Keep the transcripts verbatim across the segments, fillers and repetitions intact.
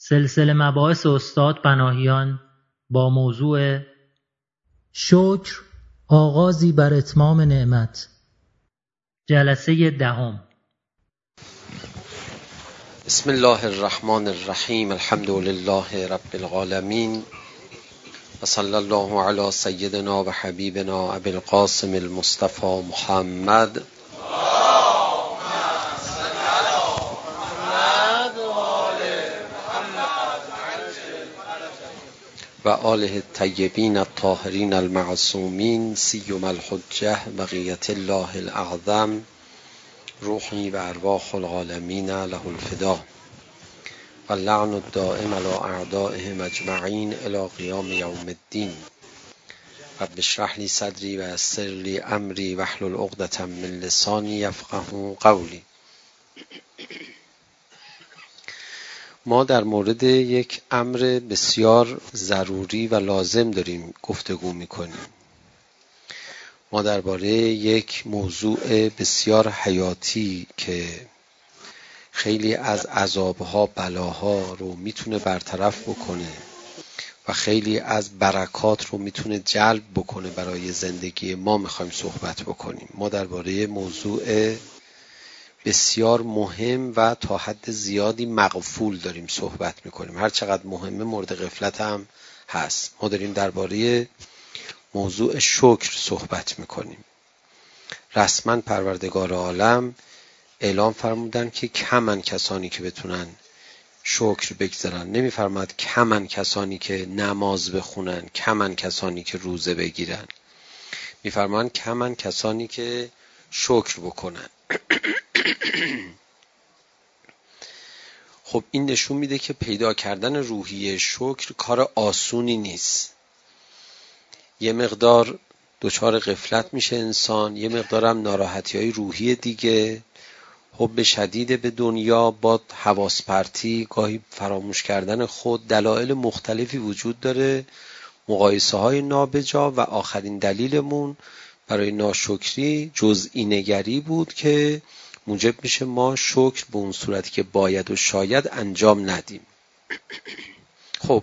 سلسله مباحث استاد پناهیان با موضوع شکر آغازی بر اتمام نعمت. جلسه دهم. بسم الله الرحمن الرحیم. الحمد لله رب العالمین و صلی الله علی سیدنا و حبیبنا ابی القاسم المصطفى محمد و آله الطیبین الطاهرین المعصومین سیما الحجة بقیت الله الاعظم روحی و ارواح العالمین له الفدا و اللعن الدائم علی اعدائهم اجمعین الی قیام یوم الدین. رب اشرح لی صدری و یسر لی امری واحلل عقدة من لسانی یفقهوا قولی. ما در مورد یک امر بسیار ضروری و لازم داریم گفتگو میکنیم. ما درباره یک موضوع بسیار حیاتی که خیلی از عذابها بلاها رو میتونه برطرف بکنه و خیلی از برکات رو میتونه جلب بکنه برای زندگی ما میخوایم صحبت بکنیم. ما درباره موضوع بسیار مهم و تا حد زیادی مغفول داریم صحبت میکنیم. هر چقدر مهمه مورد غفلت هم هست. ما داریم درباره موضوع شکر صحبت میکنیم. رسما پروردگار عالم اعلام فرمودن که کمن کسانی که بتونن شکر بگذارن. نمیفرماد کمن کسانی که نماز بخونن، کمن کسانی که روزه بگیرن. میفرمان کمن کسانی که شکر بکنن. خب این نشون میده که پیدا کردن روحیه شکر کار آسونی نیست. یه مقدار دچار غفلت میشه انسان، یه مقدار هم ناراحتی‌های روحی دیگه، حب شدید به دنیا با حواس پرتی، گاهی فراموش کردن خود، دلایل مختلفی وجود داره، مقایسه های نابجا و آخرین دلیلمون برای ناشکری جزئی نگری بود که موجب میشه ما شکر به اون صورتی که باید و شاید انجام ندیم. خب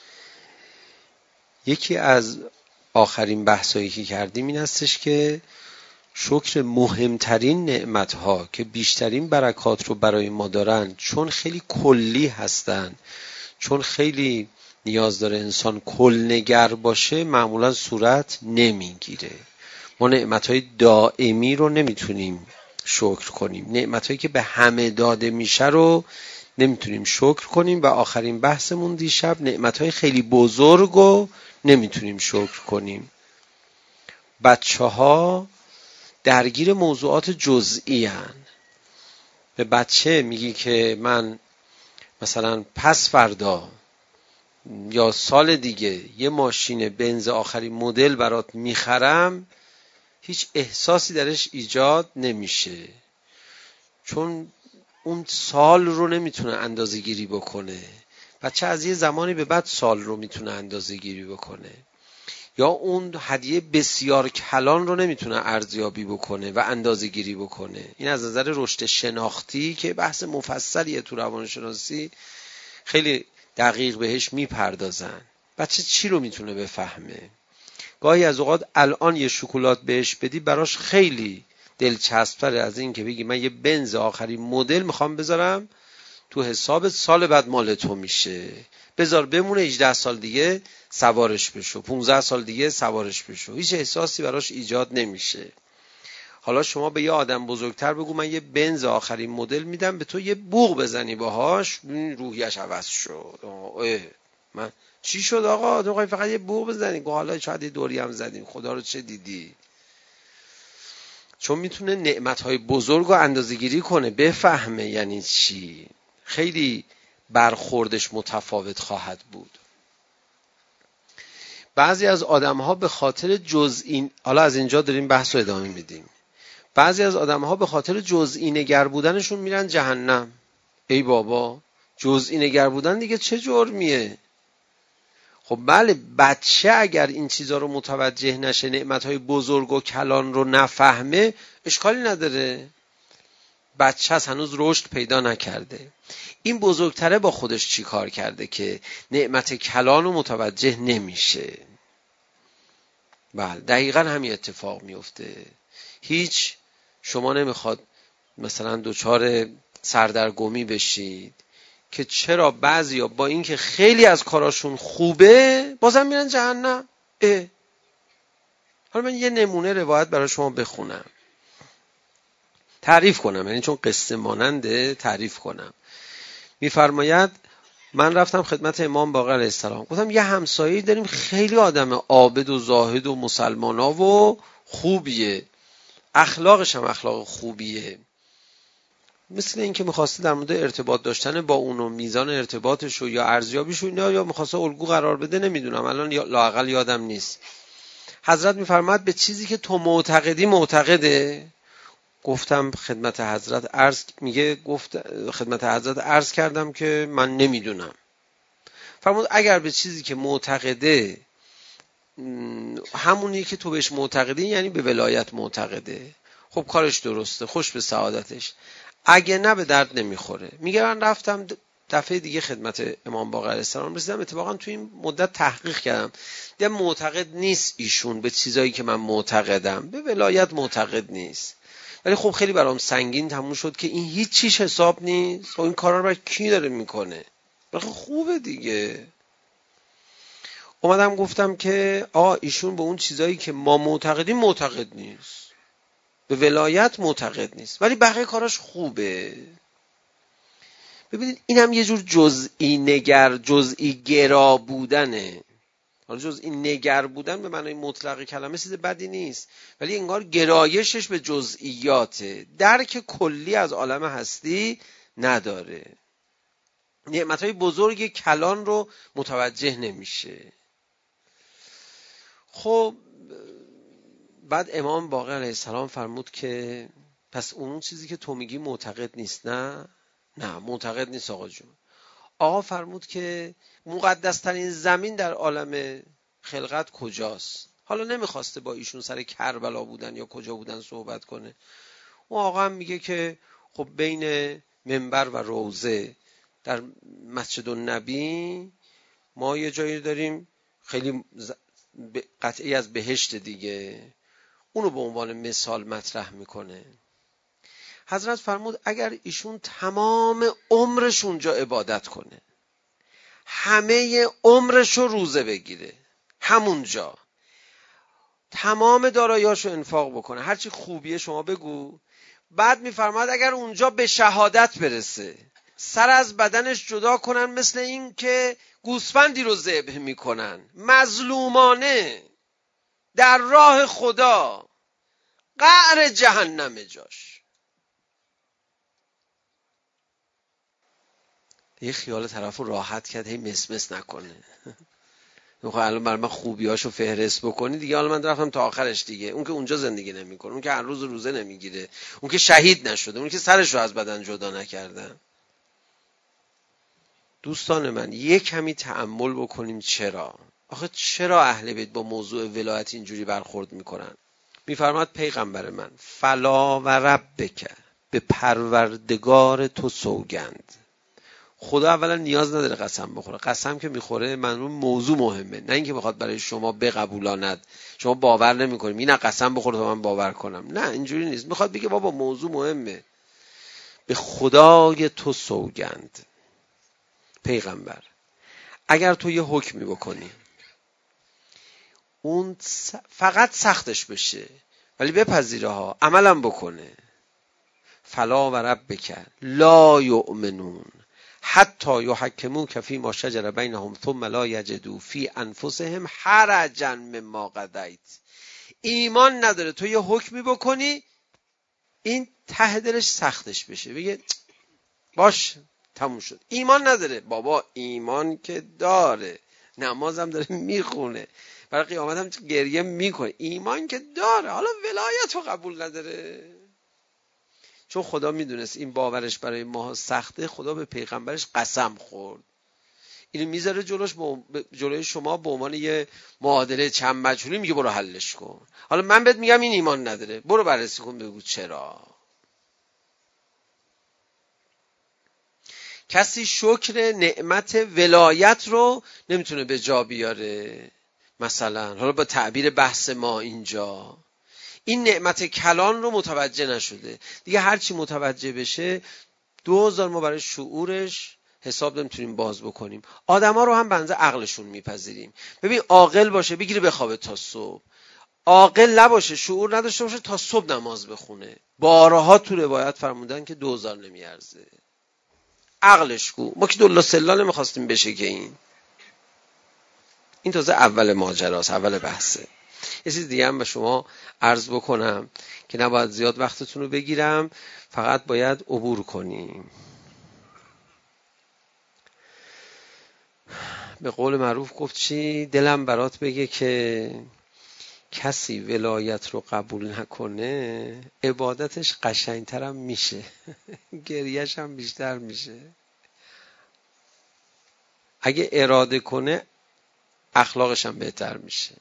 یکی از آخرین بحثایی که کردیم این هستش که شکر مهمترین نعمتها که بیشترین برکات رو برای ما دارن، چون خیلی کلی هستن، چون خیلی نیاز داره انسان کلنگر باشه، معمولا صورت نمیگیره. ما نعمتهای دائمی رو نمیتونیم شکر کنیم، نعمتهایی که به همه داده میشه رو نمیتونیم شکر کنیم و آخرین بحثمون دیشب نعمتهای خیلی بزرگ رو نمیتونیم شکر کنیم. بچه ها درگیر موضوعات جزئی هن. به بچه میگی که من مثلا پس فردا یا سال دیگه یه ماشین بنز آخرین مدل برات میخرم، هیچ احساسی درش ایجاد نمیشه، چون اون سال رو نمیتونه اندازه گیری بکنه. بچه از یه زمانی به بعد سال رو میتونه اندازه گیری بکنه، یا اون هدیه بسیار کلان رو نمیتونه ارزیابی بکنه و اندازه گیری بکنه. این از نظر رشد شناختی که بحث مفصلیه تو روانشناسی، خیلی دقیق بهش میپردازن. بچه چی رو میتونه بفهمه؟ گاهی از اوقات الان یه شکلات بهش بدی براش خیلی دلچسب‌تره از این که بگی من یه بنز آخرین مدل میخوام بذارم تو حساب، سال بعد مال تو میشه، بذار بمونه هجده سال دیگه سوارش بشو، پانزده سال دیگه سوارش بشو. هیچ احساسی براش ایجاد نمیشه. حالا شما به یه آدم بزرگتر بگو من یه بنز آخرین مدل میدم به تو، یه بوق بزنی باهاش، روحیش عوض شد. اه من چی شد آقا؟ تو فقط یه بوق بزنی؟ گو حالا شاید یه دوری هم زدیم، خدا رو چه دیدی؟ چون میتونه نعمتهای بزرگ رو اندازه‌گیری کنه، بفهمه یعنی چی. خیلی برخوردش متفاوت خواهد بود. بعضی از آدم‌ها به خاطر جزئی، حالا از اینجا داریم بحث رو ادامه میدیم، بعضی از آدم‌ها به خاطر جزئی نگر بودنشون میرن جهنم. ای بابا، جزئی نگر بودن دیگه چه جرمیه؟ خب بله، بچه اگر این چیزا رو متوجه نشه، نعمت‌های بزرگ و کلان رو نفهمه، اشکالی نداره. بچه هست، هنوز رشد پیدا نکرده. این بزرگتره با خودش چی کار کرده که نعمت کلان و متوجه نمیشه. بله دقیقا همین اتفاق میفته. هیچ شما نمیخواد مثلا دوچار سردرگمی بشید که چرا بعضیا با اینکه خیلی از کاراشون خوبه بازم میرن جهنم. اه. حالا من یه نمونه روایت برای شما بخونم، تعریف کنم، یعنی چون قصه ماننده تعریف کنم. میفرماید من رفتم خدمت امام باقر علیه السلام، گفتم یه همسایه‌ای داریم خیلی آدم عابد و زاهد و مسلمانا و خوبیه، اخلاقش هم اخلاق خوبیه، مثل این که میخواسته در مورد ارتباط داشتن با اون و میزان ارتباطش و یا ارزیابیش و یا میخواسته الگو قرار بده، نمیدونم الان لااقل یادم نیست. حضرت میفرماد به چیزی که تو معتقدی معتقده؟ گفتم خدمت حضرت عرض میگه گفت خدمت حضرت عرض کردم که من نمیدونم. فرمود اگر به چیزی که معتقده همونی که تو بهش معتقدی، یعنی به ولایت معتقده، خب کارش درسته، خوش به سعادتش. اگه نه به درد نمیخوره. میگه من رفتم دفعه دیگه خدمت امام باقر علیه السلام رسیدم، اتفاقا تو این مدت تحقیق کردم، دیدم معتقد نیست ایشون به چیزایی که من معتقدم، به ولایت معتقد نیست. ولی خب خیلی برام سنگین تموم شد که این هیچ چیز حساب نیست و این کارا رو برای کی داره میکنه. بلکه خوبه دیگه. اومدم گفتم که آقا ایشون به اون چیزایی که ما معتقدیم معتقد نیست، به ولایت معتقد نیست، ولی بقیه کاراش خوبه. ببینید این هم یه جور جزئی نگر، جزئی گرا بودنه. حالا جزئی نگر بودن به معنای مطلق کلمه چیز بدی نیست، ولی انگار گرایشش به جزئیاته، درک کلی از عالم هستی نداره، نعمتهای بزرگ کلان رو متوجه نمیشه. خب بعد امام باقر علیه السلام فرمود که پس اون چیزی که تو میگی معتقد نیست؟ نه نه معتقد نیست آقا جون. آقا فرمود که مقدسترین زمین در عالم خلقت کجاست؟ حالا نمیخواسته با ایشون سر کربلا بودن یا کجا بودن صحبت کنه. اون آقا هم میگه که خب بین منبر و روضه در مسجد النبی ما یه جایی داریم خیلی قطعی از بهشت دیگه، اونو به عنوان مثال مطرح میکنه. حضرت فرمود اگر ایشون تمام عمرش اونجا عبادت کنه، همه عمرش رو روزه بگیره، همونجا تمام داراییاشو انفاق بکنه، هرچی خوبیه شما بگو، بعد میفرماد اگر اونجا به شهادت برسه، سر از بدنش جدا کنن مثل این که گوسفندی رو ذبح میکنن، مظلومانه در راه خدا، قعر جهنم جاش. یه خیال طرف رو راحت کرد، هی مسمس نکنه. میخواه الان برای من خوبیاشو فهرست بکنی دیگه، حالا من رفتم تا آخرش دیگه. اون که اونجا زندگی نمیکنه، اون که هر روز روزه نمیگیره، اون که شهید نشده، اون که سرش رو از بدن جدا نکردن. دوستان من یه کمی تأمل بکنیم. چرا؟ آخه چرا اهل بیت با موضوع ولایت اینجوری برخورد میکنن؟ میفرماد پیغمبر من فلا و ربک، به پروردگار تو سوگند. خدا اولا نیاز نداره قسم بخوره، قسم که میخوره منظور موضوع مهمه، نه اینکه بخواد برای شما بقبولاند، شما باور نمیکنید اینا قسم بخوره تا من باور کنم، نه اینجوری نیست. میخواد بگه بابا موضوع مهمه، به خدای تو سوگند پیغمبر، اگر تو یه حکمی بکنی اون فقط سختش بشه ولی بپذیره ها، عملم بکنه، فلا و ربک لا یؤمنون حتی یحکموک فیما شجر بینهم ثم لا یجدوا فی انفسهم حرجا مما قضیت. ایمان نداره تو یه حکمی بکنی این ته دلش سختش بشه، بگه باش تموم شد. ایمان نداره. بابا ایمان که داره، نمازم داره میخونه، برای قیامت هم گریه میکنه، ایمان که داره، حالا ولایت رو قبول نداره. چون خدا میدونست این باورش برای ما سخته، خدا به پیغمبرش قسم خورد. اینو میذاره جلوش با... جلوی شما به عنوان یه معادله چند مجهولی، میگه برو حلش کن. حالا من بهت میگم این ایمان نداره، برو بررسی کن بگو چرا. کسی شکر نعمت ولایت رو نمیتونه به جا بیاره. مثلا حالا با تعبیر بحث ما اینجا این نعمت کلان رو متوجه نشده دیگه، هرچی متوجه بشه دو هزار ما برای شعورش حساب نمیتونیم باز بکنیم. آدما رو هم بنده عقلشون میپذیریم. ببین عاقل باشه بگیره بخوابه تا صبح، عاقل نباشه شعور نداشته باشه تا صبح نماز بخونه. بارها تو روایت فرمودن که دو هزار نمیارزه. عقلش کو، ما که دلا سلا نمیخواستیم بشه که این این تازه اول ماجراست، اول بحثه. یه چیز دیگه هم به شما عرض بکنم که نباید زیاد وقتتون رو بگیرم، فقط باید عبور کنیم. به قول معروف گفت چی؟ دلم برات بگه که کسی ولایت رو قبول نکنه عبادتش قشنگتر هم میشه گریهش هم بیشتر میشه. اگه اراده کنه اخلاقش هم بهتر میشه.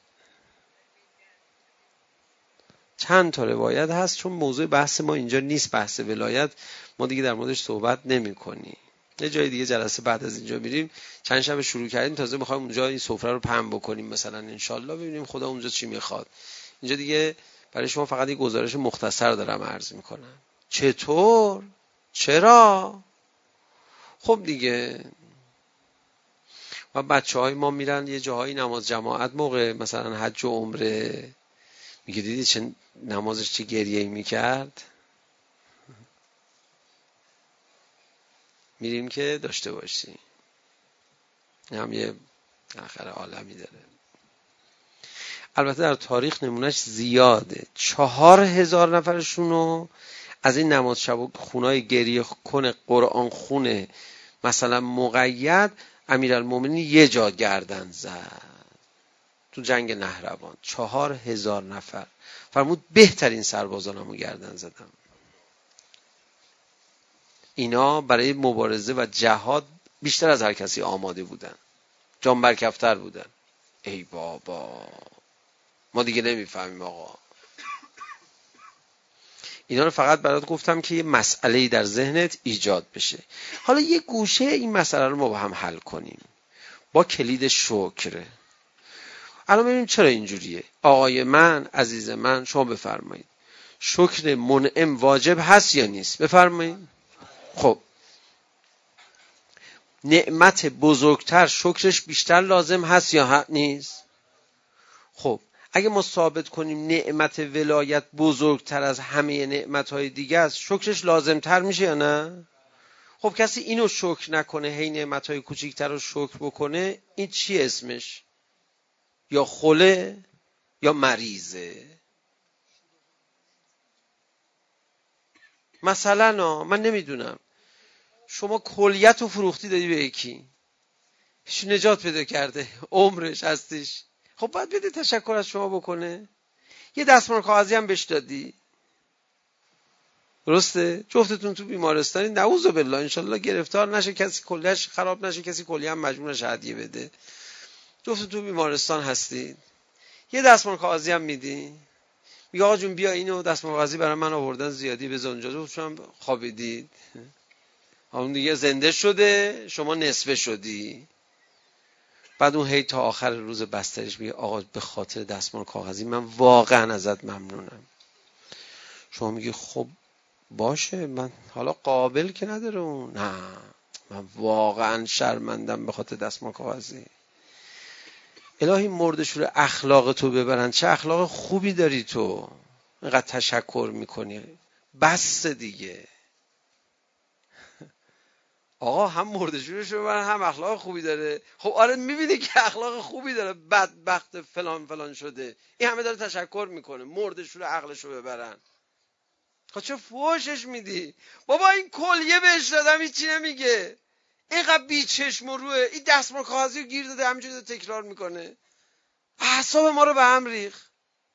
چند تا روایت هست، چون موضوع بحث ما اینجا نیست، بحث ولایت، ما دیگه در موردش صحبت نمی کنیم. یه جای دیگه جلسه بعد از اینجا میریم، چند شب شروع کردیم، تازه میخوایم اونجا این سفره رو پهن بکنیم مثلا انشالله، ببینیم خدا اونجا چی میخواد. اینجا دیگه برای شما فقط یه گزارش مختصر دارم عرض میکنم. چطور؟ چرا؟ خب دیگه و بچه های ما میرن یه جاهای نماز جماعت موقع مثلا حج و عمره، میگه دیدی چه نمازش چه گریه‌ای میکرد. میریم که داشته باشیم، هم یه آخر عالمی داره. البته در تاریخ نمونهش زیاده. چهار هزار نفرشونو از این نماز شب خونای گریه کنه قرآن خونه مثلا مقید امیرالمومنین یه جا گردن زد تو جنگ نهروان. چهار هزار نفر فرمود بهترین سربازانمو گردن زدم. اینا برای مبارزه و جهاد بیشتر از هر کسی آماده بودن، جان برکفتر بودن. ای بابا ما دیگه نمیفهمیم آقا. اینا رو فقط برات گفتم که یه مسئله‌ای در ذهنت ایجاد بشه. حالا یه گوشه این مسئله رو ما با هم حل کنیم با کلید شکر. الان ببینیم چرا اینجوریه. آقای من، عزیز من، شما بفرمایید شکر منعم واجب هست یا نیست؟ بفرمایید. خب نعمت بزرگتر شکرش بیشتر لازم هست یا نیست؟ خب اگه ما ثابت کنیم نعمت ولایت بزرگتر از همه نعمتهای دیگه است، شکرش لازمتر میشه یا نه؟ خب کسی اینو شکر نکنه، هی نعمتهای کوچیکتر رو شکر بکنه، این چی اسمش؟ یا خله یا مریضه. مثلا من نمیدونم شما کلیت و فروختی دادی به یکی، هیچ نجات پیدا کرده عمرش هستیش، خب باید بده تشکر از شما بکنه. یه دستمال کاغذی هم بهش دادی، درسته؟ جفتتون تو بیمارستانی، نعوذ بالله انشالله گرفتار نشه کسی، کلیش خراب نشه کسی کلی هم مجبور نشه هدیه بده. جفتتون تو بیمارستان هستید، یه دستمال کاغذی هم میدی، میگه آقا جون بیا اینو دستمال کاغذی برای من آوردن زیادی بذار اونجا، شما خوابیدید اون دیگه زنده شده شما نصفه شدی. بعد اون هی تا آخر روز بسترش میگه آقا به خاطر دستمال کاغذی من واقعا ازت ممنونم. شما میگی خب باشه من حالا قابل که نداره اون، نه من واقعا شرمندم به خاطر دستمال کاغذی. الهی مردشور اخلاق تو ببرن، چه اخلاق خوبی داری تو، اینقدر تشکر میکنی، بس دیگه. آقا هم مردشورش ببرن هم اخلاق خوبی داره. خب آره میبینی که اخلاق خوبی داره، بدبخت فلان فلان شده، این همه داره تشکر میکنه، مردشور عقلشو ببرن. خب چه فوشش میدی؟ بابا این کلیه بهش دادم هیچی نمیگه، اینقدر بی چشم و روه، این دستمال کاغذی رو گیر داده همینجوری داره تکرار میکنه، اعصاب ما رو به هم ریخ.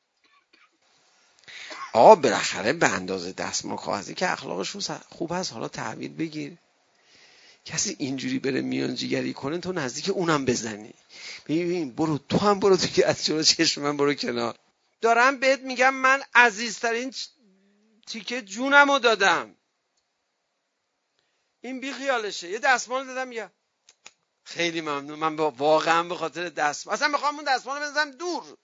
آقا بالاخره به اندازه دستمال کاغذی که اخلاقش خوب هست، حالا تحویل بگیر. کسی اینجوری بره میانجیگری کنه تو نزدیک اونم بزنی، ببین برو تو هم برو تو که از جلو چشم من برو کنار. دارم بهت میگم من عزیزترین تیکه جونمو دادم. این بی خیالشه. یه دستمال دادم یا خیلی ممنون، من واقعا به خاطر دستمال اصلا میخوام اون دستمال بزنم دور.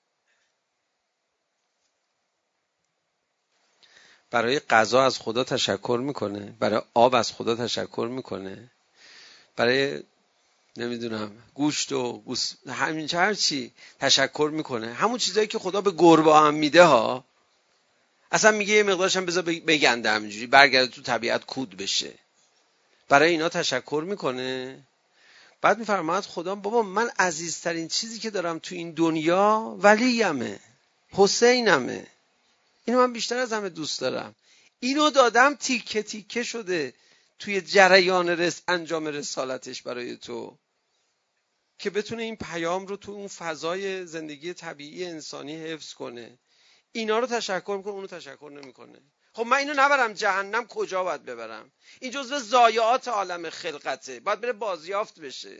برای غذا از خدا تشکر میکنه، برای آب از خدا تشکر میکنه، برای نمیدونم گوشت و گوس... همین هر چی تشکر میکنه. همون چیزایی که خدا به گربه هم میده ها، اصلا میگه یه مقدارش هم بذار بگنده همینجوری برگرده تو طبیعت کود بشه، برای اینا تشکر میکنه. بعد میفرماید خدا بابا من عزیزترین چیزی که دارم تو این دنیا ولیمه، حسینمه، اینو من بیشتر از همه دوست دارم. اینو دادم تیکه تیکه شده توی جریان رس انجام رسالتش برای تو که بتونه این پیام رو تو اون فضای زندگی طبیعی انسانی حفظ کنه. اینا رو تشکر میکنه، اونو تشکر نمیکنه. خب من اینو نبرم جهنم، کجا باید ببرم؟ این جزو ضایعات عالم خلقته، باید بره بازیافت بشه.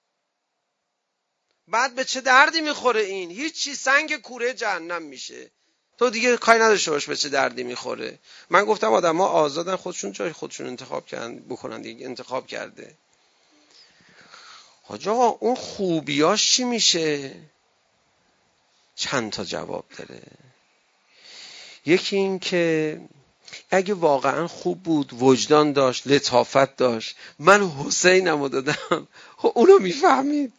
بعد به چه دردی میخوره این؟ هیچی، سنگ کوره جهنم میشه. تو دیگه کاری نداشته باش به چه دردی میخوره. من گفتم آدم‌ها آزادن خودشون جای خودشون انتخاب کردن بکنن دیگه، انتخاب کرده. حاج آقا اون خوبیاش چی میشه؟ چند تا جواب داره. یکی این که اگه واقعا خوب بود، وجدان داشت، لطافت داشت، من حسینمو دادم، خب اونو میفهمید.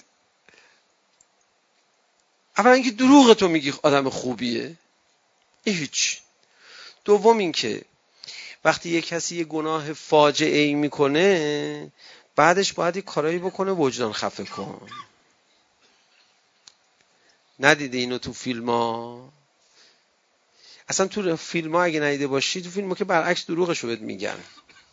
اولا اینکه دروغ تو میگی آدم خوبیه، هیچ. دوم این که وقتی یک کسی یه گناه فاجعه ای میکنه بعدش باید یه کارایی بکنه وجدان خفه کن. ندیده اینو تو فیلم ها؟ اصلا تو فیلم ها اگه ندیده باشی، تو فیلم ها که برعکس دروغشو بهت میگن.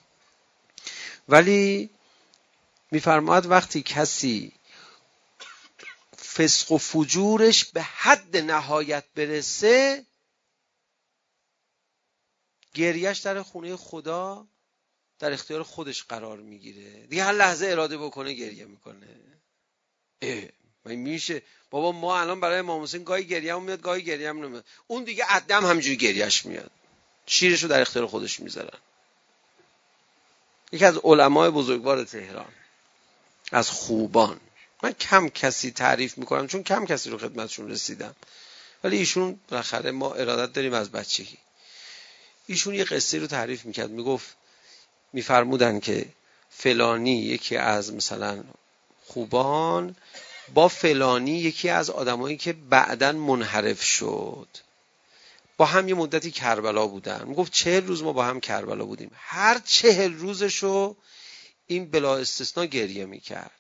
ولی میفرماید وقتی کسی فسق و فجورش به حد نهایت برسه، گریهش در خونه خدا در اختیار خودش قرار میگیره. دیگه هر لحظه اراده بکنه گریه میکنه. اه من میشه بابا ما الان برای امام حسین گاهی گریه‌مون میاد گاهی گریه‌مون نمیاد، اون دیگه عدم همینجوری گریهش میاد، شیرشو در اختیار خودش میذارن. یکی از علمای بزرگوار تهران، از خوبان، من کم کسی تعریف میکنم چون کم کسی رو خدمتشون رسیدم، ولی ایشون بالاخره ما ارادت داریم از بچگی. ایشون یه قصه رو تعریف میکرد، میگفت میفرمودن که فلانی یکی از مثلا خوبان با فلانی یکی از آدمایی که بعدن منحرف شد با هم یه مدتی کربلا بودن. میگفت چهل روز ما با هم کربلا بودیم، هر چهل روزشو این بلا استثناء گریه میکرد.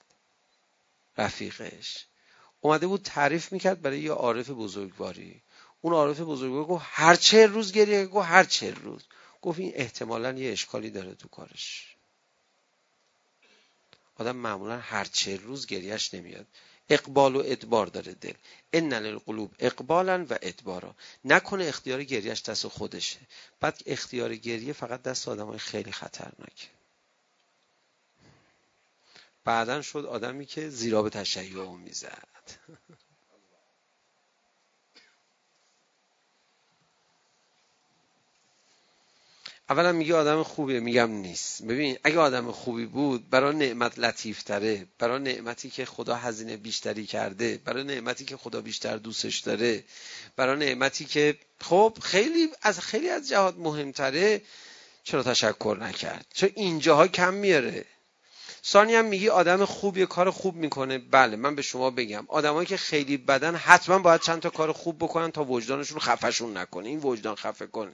رفیقش اومده بود تعریف میکرد برای یه عارف بزرگواری، اون عارف بزرگواری گفت هر چهل روز گریه؟ گفت هر چهل روز. گفت این احتمالاً یه اشکالی داره تو کارش. آدم معمولاً هر چهل روز گریهش نمیاد. اقبال و ادبار داره دل. ان للقلوب اقبالا و ادبارا. نکنه اختیار گریهش دست خودشه، بعد اختیار گریه فقط دست آدمای خیلی خطرناکه. بعدن شد آدمی که زیرا به تشیع میزد. اولا میگه آدم خوبیه، میگم نیست. ببین اگه آدم خوبی بود برای نعمت لطیف تره، برای نعمتی که خدا هزینه بیشتری کرده، برای نعمتی که خدا بیشتر دوستش داره، برای نعمتی که خب خیلی از خیلی از جهات مهمتره، چرا تشکر نکرد؟ چرا اینجاها کم میاره؟ ثانی هم میگی آدم خوبیه، کار خوب میکنه. بله من به شما بگم آدمایی که خیلی بدن حتما باید چند تا کار خوب بکنن تا وجدانشون خفهشون نکنه. این وجدان خفه کنه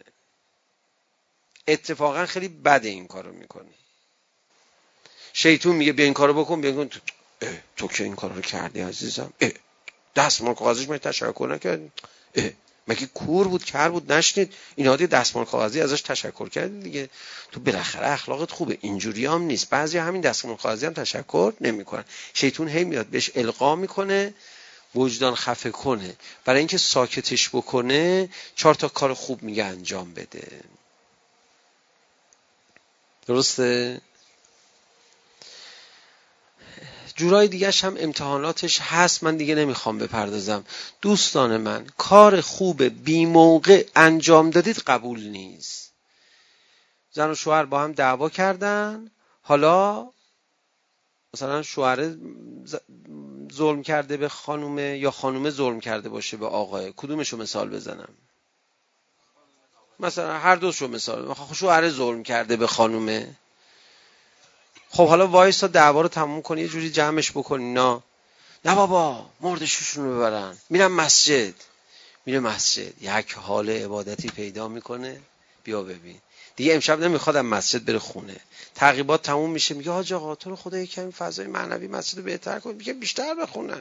اتفاقا خیلی بده این کارو میکنه. شیطون میگه بیا این کارو بکن، بیا کن. اه تو که این کارو رو کردی عزیزم، اه دستمال کاغذیش من تشکر نکردی، اه مگه کور بود کر بود نشنید این عادی دستمال کاغذی ازش تشکر کردی دیگه؟ تو بالاخره اخلاقت خوبه. اینجوری هم نیست. بعضی همین دستمال کاغذی هم تشکر نمیکنن. شیطون هی میاد بهش القا میکنه وجدان خفه کنه، برای اینکه ساکتش بکنه چهار تا کار خوب میگه انجام بده. درسته؟ جورای دیگهش هم امتحاناتش هست، من دیگه نمیخوام بپردازم. دوستان من کار خوب بی موقع انجام دادید قبول نیست. زن و شوهر با هم دعوا کردن، حالا مثلا شوهر ظلم کرده به خانومه یا خانومه ظلم کرده باشه به آقای، کدومشو مثال بزنم؟ مثلا هر دوشو مثال. شوهر ظلم کرده به خانومه، خب حالا وایسا دعوا رو تموم کنی، یه جوری جمعش بکنی. نه نه بابا مردشوشون رو ببرن، میرم مسجد. میره مسجد، یک حال عبادتی پیدا میکنه. بیا ببین دیگه امشب نمیخواد مسجد بره خونه. تعقیبات تموم میشه، میگه حاج آقا تو رو خدا یکم فضای معنوی مسجد رو بهتر کن. میگه بیشتر بخونم.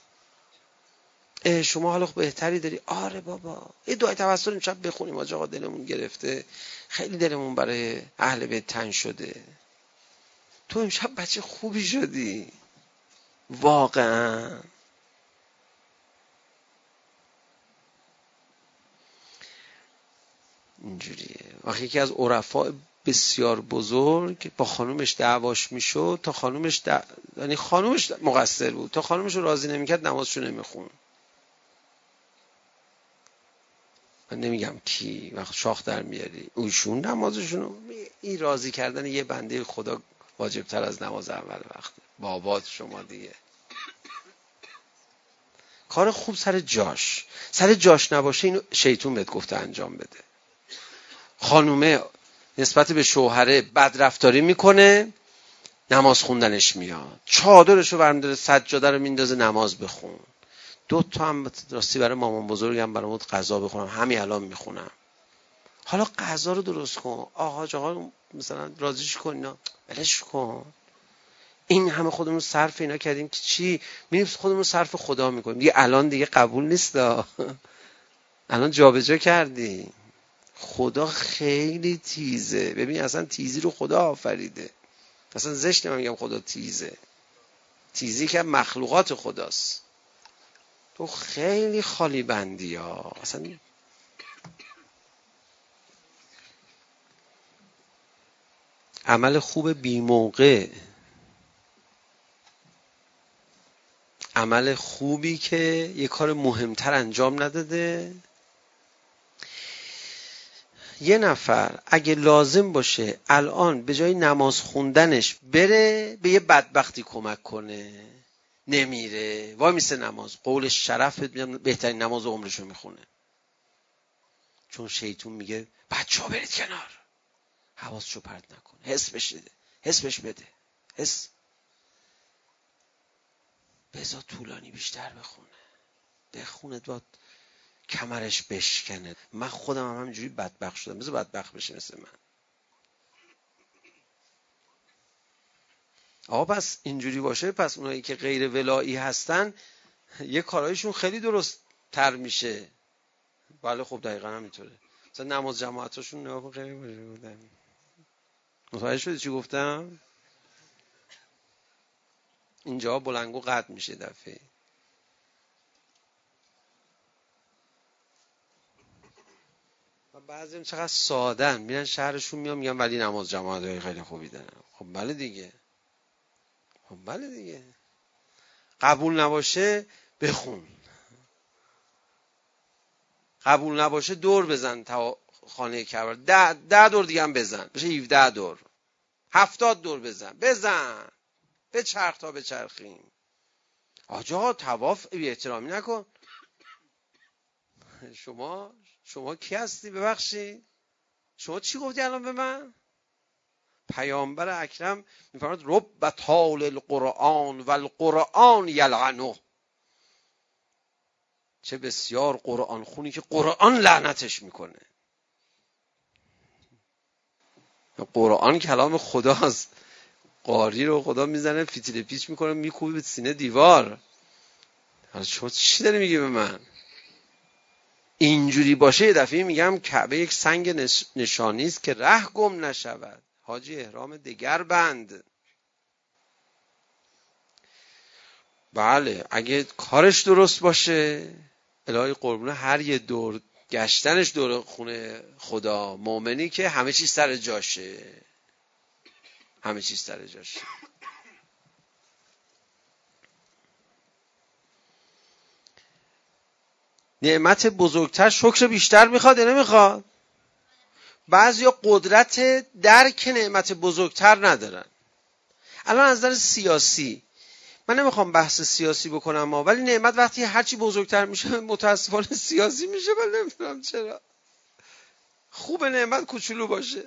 اه شما حالا بهتری داری؟ آره بابا یه دعای توسل امشب بخونیم حاج آقا، دلمون گرفته، خیلی دلمون برای اهل بیت تنگ شده. تو امشب بچه خوبی شدی واقعا. اینجوریه. وقتی یکی از عرفا بسیار بزرگ با خانومش دعواش میشد، تا خانومش دع... یعنی خانومش مقصر بود، تا خانومش رو راضی نمیکرد نمازشو نمیخون. من نمیگم کی، وقت شاخ در میاری اوشون نمازشون. این راضی کردن یه بنده خدا واجب تر از نماز اول وقت. بابات شما دیگه کار خوب سر جاش، سر جاش نباشه اینو شیطون بهت گفته انجام بده. خانومه نسبت به شوهره بدرفتاری میکنه، نماز خوندنش میاد، چادرشو برمی‌داره سجاده رو میندازه نماز بخون. دو تا هم راستی برای مامان بزرگم برامون غذا بخونم، همین الان میخونم. حالا غذا رو درست کن، آقا آقا مثلا راضیش کن، اینا بلش کن. این همه خودمون صرف اینا کردیم که چی؟ میریم خودمون صرف خدا میکنیم دیگه. الان دیگه قبول نیست دا. الان جابجا کردیم. خدا خیلی تیزه. ببین اصلا تیزی رو خدا آفریده. اصلا زشت نمیگم خدا تیزه. تیزی که مخلوقات خداست. تو خیلی خالی بندی ها. اصلا عمل خوب بی موقع، عمل خوبی که یه کار مهمتر انجام نداده. یه نفر اگه لازم باشه الان به جای نماز خوندنش بره به یه بدبختی کمک کنه، نمیره، وای میسه نماز، قول شرف بهترین نماز عمرشو میخونه. چون شیطون میگه بچه ها برید کنار، حواسشو پرت نکن، حس بش بده، حس بش بده، حس بذار طولانی بیشتر بخونه، بخونه داد کمرش بشکنه. من خودم هم همینجوری بدبخت شدم، بذار بدبخت بشه مثل من. آقا پس اینجوری باشه، پس اونایی که غیر ولایی هستن یه کارایشون خیلی درست تر میشه. بله خب دقیقا همینطوره. مثلا نماز جماعتاشون نگاه کن غیر باشه بودن. متوجه شدی چی گفتم؟ اینجا بلنگو قطع میشه دفعه. و بعضی هم چقدر سادن، میرن شهرشون میان میگن ولی نماز جماعت خیلی خوبی دارن. خب بله دیگه، خب بله دیگه. قبول نباشه بخون، قبول نباشه دور بزن تا خانه کعبه. ده ده دور دیگه هم بزن، بشه هفده دور، هفتاد دور بزن بزن، به چرخ تا به چرخیم. آجا طواف بی احترامی نکن. شما شما کی هستی ببخشید؟ شما چی گفتی الان به من؟ پیامبر اکرم میفرماد رب طال القرآن و القرآن یلعنه. چه بسیار قرآن خونی که قرآن لعنتش میکنه. قرآن کلام خداست، قاری رو خدا میزنه فیتیل پیچ میکنه میکوبه به سینه دیوار. حالا شما چی داری میگی به من؟ اینجوری باشه یه دفعه میگم کعبه یک سنگ نشانی است که ره گم نشود. حاجی احرام دگر بند. بله اگه کارش درست باشه الهی قربونه هر یه دور گشتنش دور خونه خدا مؤمنی که همه چیز سر جاشه، همه چیز سر جاشه. نعمت بزرگتر شکر بیشتر میخواد یا نمیخواد؟ بعضیا قدرت درک نعمت بزرگتر ندارن. الان از نظر سیاسی من نمیخوام بحث سیاسی بکنم ما، ولی نعمت وقتی هرچی بزرگتر میشه متاسفانه سیاسی میشه. من نمیدونم چرا. خوب نعمت کوچولو باشه.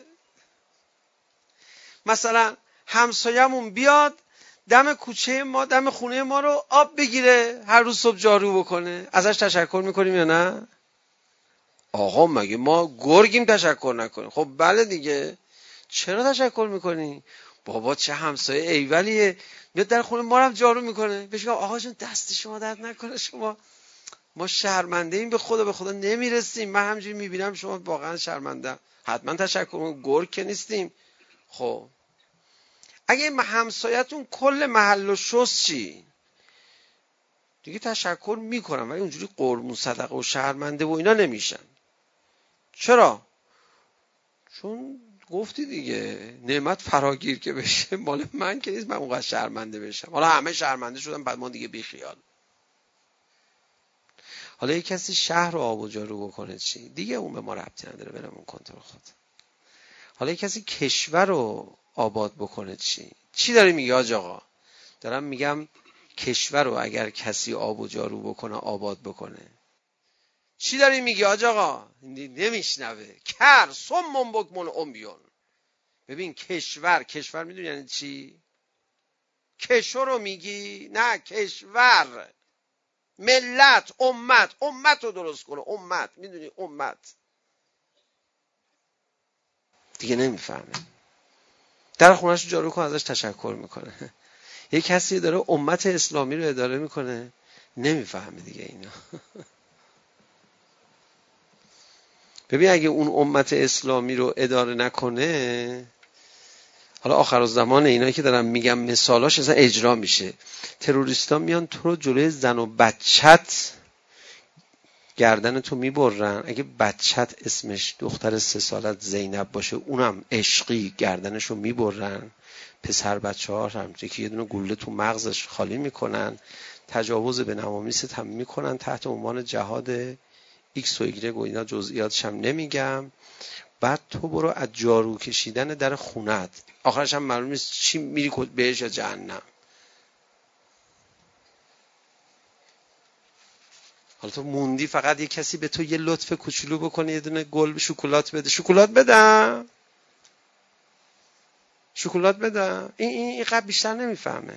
مثلا همسایه‌مون بیاد دم کوچه ما، دم خونه ما رو آب بگیره، هر روز صبح جارو بکنه، ازش تشکر میکنیم یا نه؟ آقا مگه ما گرگیم تشکر نکنیم؟ خب بله دیگه. چرا تشکر میکنی؟ بابا چه همسایه ایولیه، میاد در خونه ما هم جارو میکنه. بهش میگم آقا جون دست شما درد نکنه، شما ما شرمنده ایم، به خدا به خدا نمیرسیم، من همینجوری میبینم شما واقعا شرمنده، حتما تشکر کنیم، گرگ که نیستیم. خب اگه همسایتون کل محل و شست چی دیگه تشکر میکنم، ولی اونجوری قربون صدقه و شرمنده و اینا نمیشن. چرا؟ چون گفتی دیگه نعمت فراگیر که بشه مال من که نیست، من اونقدر شرمنده بشم. حالا همه شرمنده شدن بعد ما دیگه بیخیال. حالا یک کسی شهر رو آب و جارو بکنه چی دیگه، اون به ما ربطی نداره، برامون کنترل خود. حالا یک کسی کشور رو آباد بکنه چی چی داری میگی آج آقا؟ دارم میگم کشور رو اگر کسی آب و جارو بکنه آباد بکنه. چی داری میگی آج آقا؟ نمیشنوه. کر سمون بکمون امیون. ببین کشور، کشور میدونی یعنی چی؟ کشور رو میگی؟ نه کشور، ملت، امت، امت رو درست کنه. امت، میدونی امت دیگه نمیفهمه. در خونه‌شو جارو کن ازش تشکر میکنه. یه کسی داره امت اسلامی رو اداره میکنه نمیفهمه دیگه اینا. ببین اگه اون امت اسلامی رو اداره نکنه، حالا آخرالزمان اینایی که دارم میگم مثالاش اصلا اجرا میشه. تروریستا میان تو رو جلوی زن و بچت گردن تو میبرن، اگه بچت اسمش دختر سه سالت زینب باشه اونم عشقی گردنش رو میبرن. پسر بچه ها هم که یه دونه گوله تو مغزش خالی میکنن، تجاوز به نوامیست هم میکنن تحت عنوان جهاد ایکس و ایگرگ و اینا جزئیاتش هم نمیگم. بعد تو برو از جارو کشیدن در خونت آخرش هم معلوم نیست چی میری بهش یا جهنم. حالا تو موندی فقط یه کسی به تو یه لطف کوچولو بکنه، یه دونه گل شکلات بده. شکلات بدم شکلات بدم این این این قبل بیشتر نمیفهمه.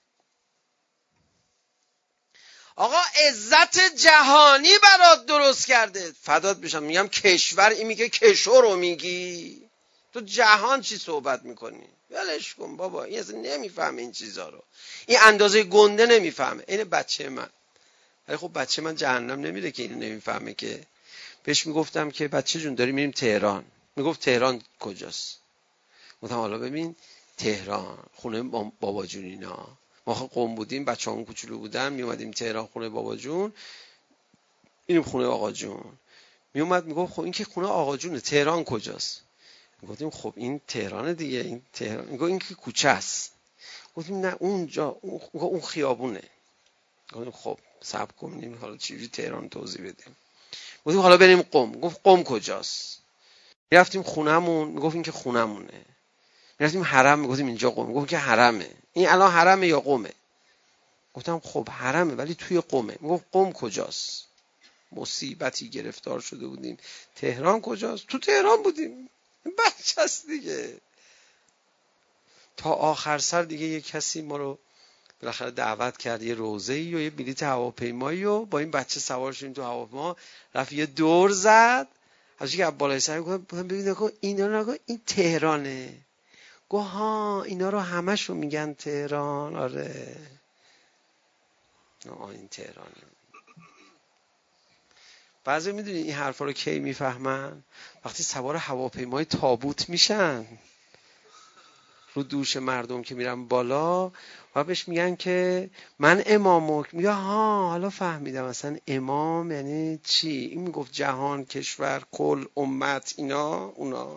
آقا عزت جهانی برات درست کرده، فدات بشم. میگم کشور، این میگه کشور رو میگی، تو جهان چی صحبت میکنی؟ ولش کن بابا، این اصلا نمیفهمه این چیزا رو، این اندازه گنده نمیفهمه. این بچه من، ولی خب بچه من جهنم نمیره که اینو نمیفهمه. که بهش میگفتم که بچه جون داریم میریم تهران، میگفت تهران کجاست؟ گفتم حالا ببین تهران خونه بابا جون اینا، ما قم بودیم بچه‌مون کوچولو بودن می اومدیم تهران خونه بابا جون، اینم خونه آقا جون. می اومد میگفت خب این که خونه آقا جونه، تهران کجاست؟ گفتیم خب این تهران دیگه، این تهران. میگه این که کوچه است. گفتیم نه اونجا اون, اون خیابونه. گفتیم خب صبر کنیم حالا چجوری تهران توضیح بدیم. گفتیم حالا بریم قم. گفت قم کجاست؟ رفتیم خونمون، میگفت این که خونمونه. رفتیم حرم، میگفتیم اینجا قم. میگفت که حرمه. این الان حرمه یا قمه؟ گفتم خب حرمه ولی توی قمه. میگفت قم کجاست؟ مصیبتی گرفتار شده بودیم. تهران کجاست؟ تو تهران بودیم. بچه است دیگه. تا آخر سر دیگه یک کسی ما رو بالاخره دعوت کرد یه روزه‌ای و یه بلیط هواپیمایی و با این بچه سوار شدیم تو هواپیما، رفت یه دور زد. هرچی که بالای سر گفتم ببین نکن اینا رو نکن، این تهرانه. گو ها اینا رو همشو میگن تهران. آره آه این تهرانه. بعضی میدونی این حرفا رو کی میفهمن؟ وقتی سوار هواپیمای تابوت میشن رو دوش مردم که میرن بالا و بهش میگن که من امامم. میگه ها حالا فهمیدم اصلا امام یعنی چی. این میگفت جهان، کشور، کل، امت، اینا اونا.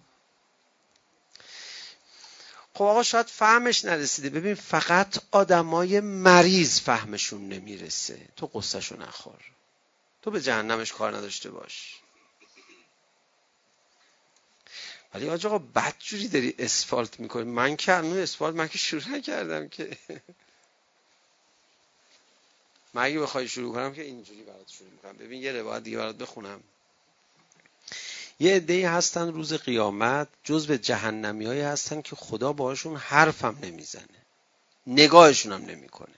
خب آقا شاید فهمش نرسیده. ببین فقط آدمای مریض فهمشون نمیرسه. تو قصهشو نخور، تو به جهنمش کار نداشته باش. ولی آج آقا بدجوری داری اسفالت میکنی. من که هنوز اسفالت من که شروع نکردم که. من اگه بخوای شروع کنم که اینجوری برات شروع میکنم. ببین یه روایت دیگه برات بخونم. یه عده‌ای هستن روز قیامت جزو جهنمیایی هستن که خدا باهاشون حرفم نمیزنه، نگاهشون هم نمیکنه.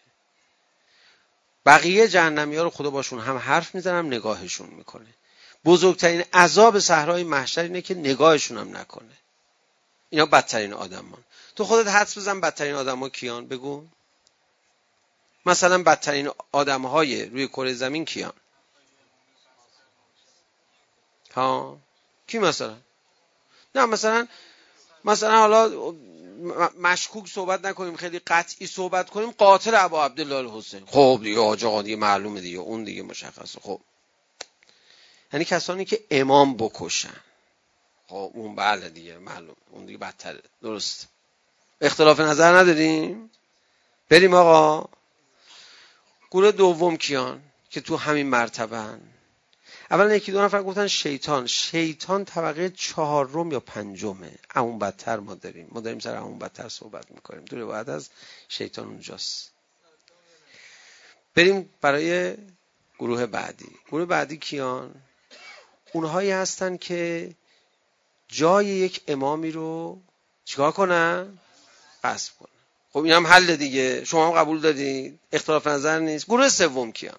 بقیه جهنمی‌ها رو خدا باشون هم حرف میزنه هم نگاهشون میکنه. بزرگترین عذاب صحرای محشر اینه که نگاهشون هم نکنه. اینا بدترین آدمان. تو خودت حدس بزن بدترین آدما کیان؟ بگو. مثلا بدترین آدم‌های روی کره زمین کیان؟ ها کی مثلا؟ نه مثلا مثلا حالا مشکوک صحبت نکنیم، خیلی قطعی صحبت کنیم. قاتل ابا عبدالله الحسین. خب دیگه آج آقا دیگه معلومه دیگه، اون دیگه مشخصه. خب یعنی کسانی که امام بکشن، خب اون بله دیگه معلوم، اون دیگه بدتره. درست، اختلاف نظر نداریم. بریم آقا. گروه دوم کیان که تو همین مرتبه هن؟ اولا یکی دو نفر گفتن شیطان. شیطان طبقه چهارم یا پنجمه. اون بدتر ما داریم ما داریم سر اون بدتر صحبت میکنیم. دو روایت از شیطان اونجاست. بریم برای گروه بعدی. گروه بعدی کیان؟ اونهایی هستن که جای یک امامی رو چیکار کنن؟ غصب کنن. خب این هم حل دیگه، شما هم قبول دارید، اختلاف نظر نیست. گروه سوم کیان؟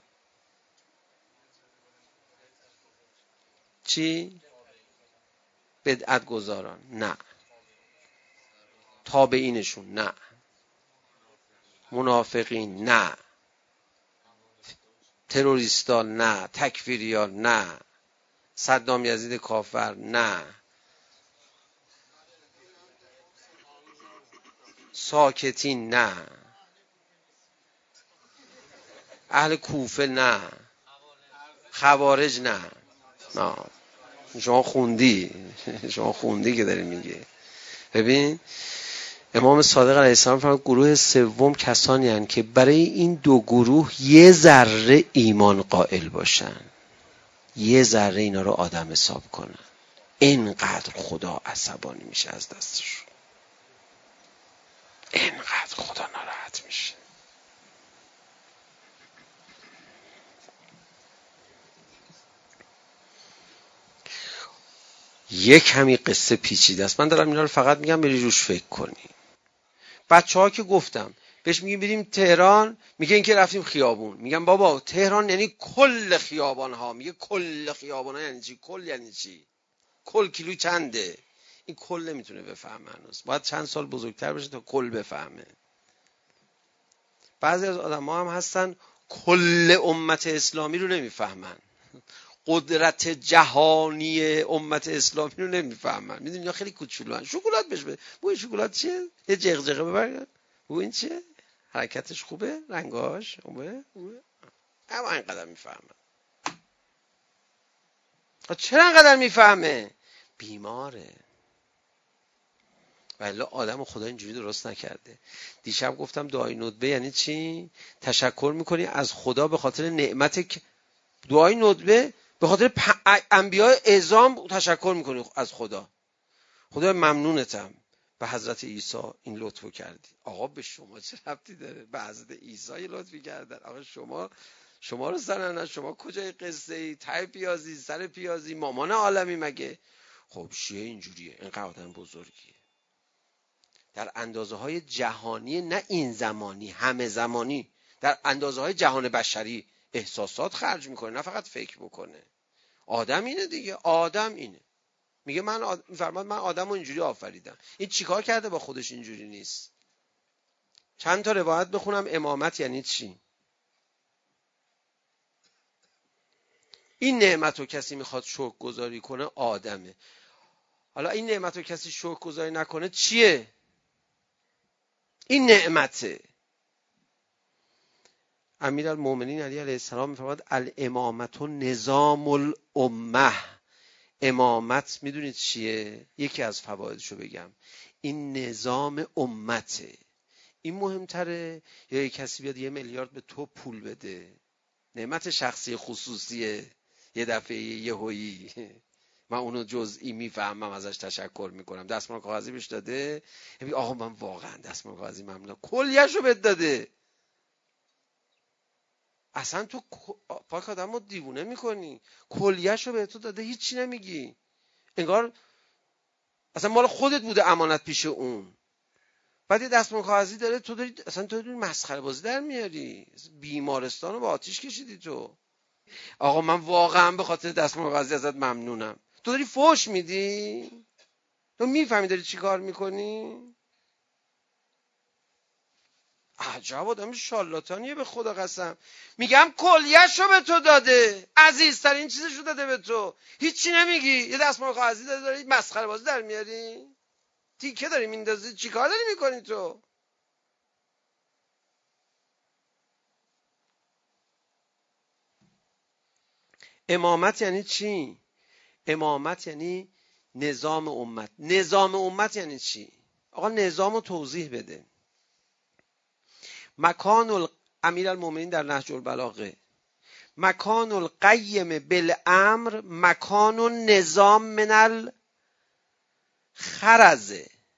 چی؟ بدعت گذاران؟ نه. تابعینشون؟ نه. منافقین؟ نه. تروریستان؟ نه. تکفیریان؟ نه. صدام یزید کافر؟ نه. ساکتین؟ نه. اهل کوفه؟ نه. خوارج؟ نه. نه شما خوندی شما خوندی که داری میگه. ببین امام صادق علیه السلام فرمود گروه سوم کسانی هستند که برای این دو گروه یه ذره ایمان قائل باشن، یه ذره اینا رو آدم حساب کنن، اینقدر خدا عصبانی میشه از دستشون، اینقدر خدا ناراحت میشه. یک کمی قصه پیچیده است، من دارم اینا رو فقط میگم بری روش فکر کنی. بچه ها که گفتم بهش میگیم بریم تهران، میگه این که رفتیم خیابون. میگم بابا تهران یعنی کل خیابان ها. میگه کل خیابان ها یعنی چی؟ کل یعنی چی؟ کل کیلو چنده؟ این کل نمیتونه بفهمه هنوز، باید چند سال بزرگتر بشه تا کل بفهمه. بعضی از آدم ها هم هستن کل امت اسلامی رو نمیفهمن، قدرت جهانی امت اسلامی رو نمیفهمن. میدونی خیلی کوچولوان. شکلات بهش بده. بوی شکلات چیه؟ یه جغجغه ببر. بوی این چیه؟ حرکتش خوبه؟ رنگاش خوبه؟ اما اینقدر میفهمن. چرا اینقدر میفهمه؟ بیماره. ولی آدم خدا اینجوری درست نکرده. دیشب گفتم دعای ندبه یعنی چی؟ تشکر میکنی از خدا به خاطر نعمت. دعای ندبه به خاطر انبیاء اعظام تشکر میکنی از خدا. خدا ممنونتم به حضرت عیسی این لطفو کردی. آقا به شما چه ربطی داره؟ به حضرت عیسی لطفی کردن. آقا شما شما رو زنن، شما کجای قصه ای؟ ته پیازی سر پیازی مامان عالمی مگه؟ خب شیعه اینجوریه، اینقدر آدم بزرگیه. در اندازه های جهانی، نه این زمانی، همه زمانی، در اندازه های جهان بشری احساسات خرج میکنه، نه فقط فکر بکنه. آدم اینه دیگه، آدم اینه. میگه من آد... میفرماد من آدم رو اینجوری آفریدم. این چیکار کرده با خودش اینجوری نیست؟ چند تا روایت بخونم. امامت یعنی چی؟ این نعمت رو کسی میخواد شکر گذاری کنه آدمه. حالا این نعمت رو کسی شکر گذاری نکنه چیه؟ این نعمته. امیرالمومنین علی علیه السلام میفرماد الامامت نظام الامه. امامت میدونید چیه؟ یکی از فوایدشو بگم، این نظام امته. این مهمتره یا یک کسی بیاد یه میلیارد به تو پول بده؟ نعمت شخصی خصوصیه، یه دفعه یهویی من اونو جزئی میفهمم ازش تشکر میکنم. دستمال کاغذی بهش داده، میگه آقا من واقعا دستمال کاغذی ممنونم، کلیه‌شو بهت داده. اصلا تو پاک آدمو دیوونه میکنی، کلیه‌شو به تو داده هیچی نمیگی، انگار اصلا مال خودت بوده امانت پیش اون. بعد یه دستمال کاغذی داره، تو داری اصلا تو داری مسخره بازی در میاری، بیمارستان رو با آتیش کشیدی تو. آقا من واقعا به خاطر دستمال کاغذی ازت ممنونم. تو داری فحش میدی؟ تو میفهمی داری چی کار میکنی؟ عجب آدم شالاتانیه به خدا قسم. میگم کلیه‌شو به تو داده، عزیزترین چیزشو داده به تو، هیچی نمیگی. یه دستمال کاغذی داده داری مسخره بازی در میاری، تیکه داری میندازی، چیکار داری میکنی تو؟ امامت یعنی چی؟ امامت یعنی نظام امت. نظام امت یعنی چی؟ آقا نظام رو توضیح بده. مکان امیر المومنین در نهج البلاغه، مکان القیم بالامر مکان النظام من الخرز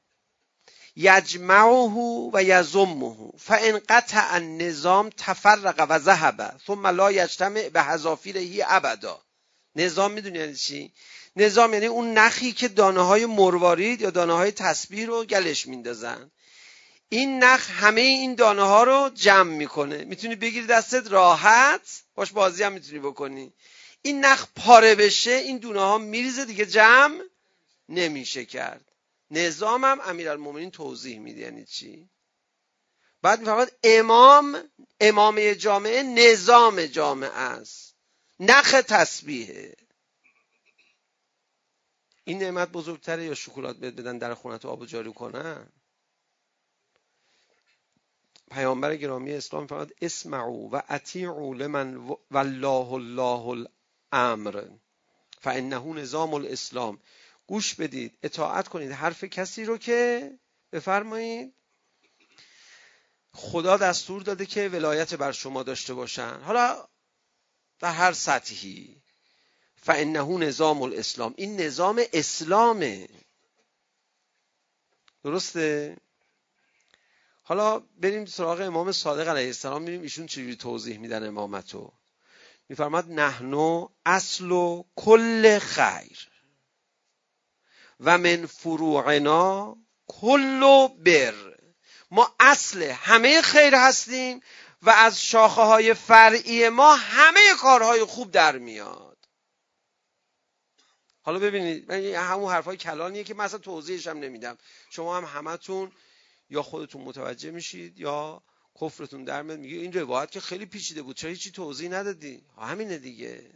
یجمعه و یضمه فان قطع النظام تفرق و ذهب ثم لا یجتمع به حذافیره ابدا. نظام میدونی یعنی چی؟ نظام یعنی اون نخی که دانه های مروارید یا دانه های تسبیح رو گلش میندازن. این نخ همه این دانه ها رو جمع میکنه، میتونی بگیری دستت راحت باش بازی هم میتونی بکنی. این نخ پاره بشه این دونه ها میریزه دیگه جمع نمیشه کرد. نظام هم امیرالمومنین توضیح میده یعنی چی. بعد میفرماد امام، امامه جامعه نظام جامعه است، نخ تسبیحه. این نعمت بزرگتره یا شکلات بهت بدن در خونت آب جاری کنن؟ پیامبر گرامی اسلام فرمود اسمعوا و اطیعوا لمن والله الله الامر فانه نظام الاسلام. گوش بدید، اطاعت کنید حرف کسی رو که بفرمایید خدا دستور داده که ولایت بر شما داشته باشن، حالا در هر سطحی. فانه نظام الاسلام، این نظام اسلامه. درسته؟ حالا بریم سراغ امام صادق علیه السلام، ببینیم ایشون چجوری توضیح میدن امامتو. میفرماد نحنو اصل کل خیر و من فروعنا کل بر. ما اصل همه خیر هستیم و از شاخه های فرعی ما همه کارهای خوب در میاد. حالا ببینید، من همون حرفای کلانیه که من اصلا توضیحش هم نمیدم، شما هم همتون یا خودتون متوجه میشید یا کفرتون در میاد، میگه این روایت که خیلی پیچیده بود چرا هیچی توضیح ندادی؟ همینه دیگه.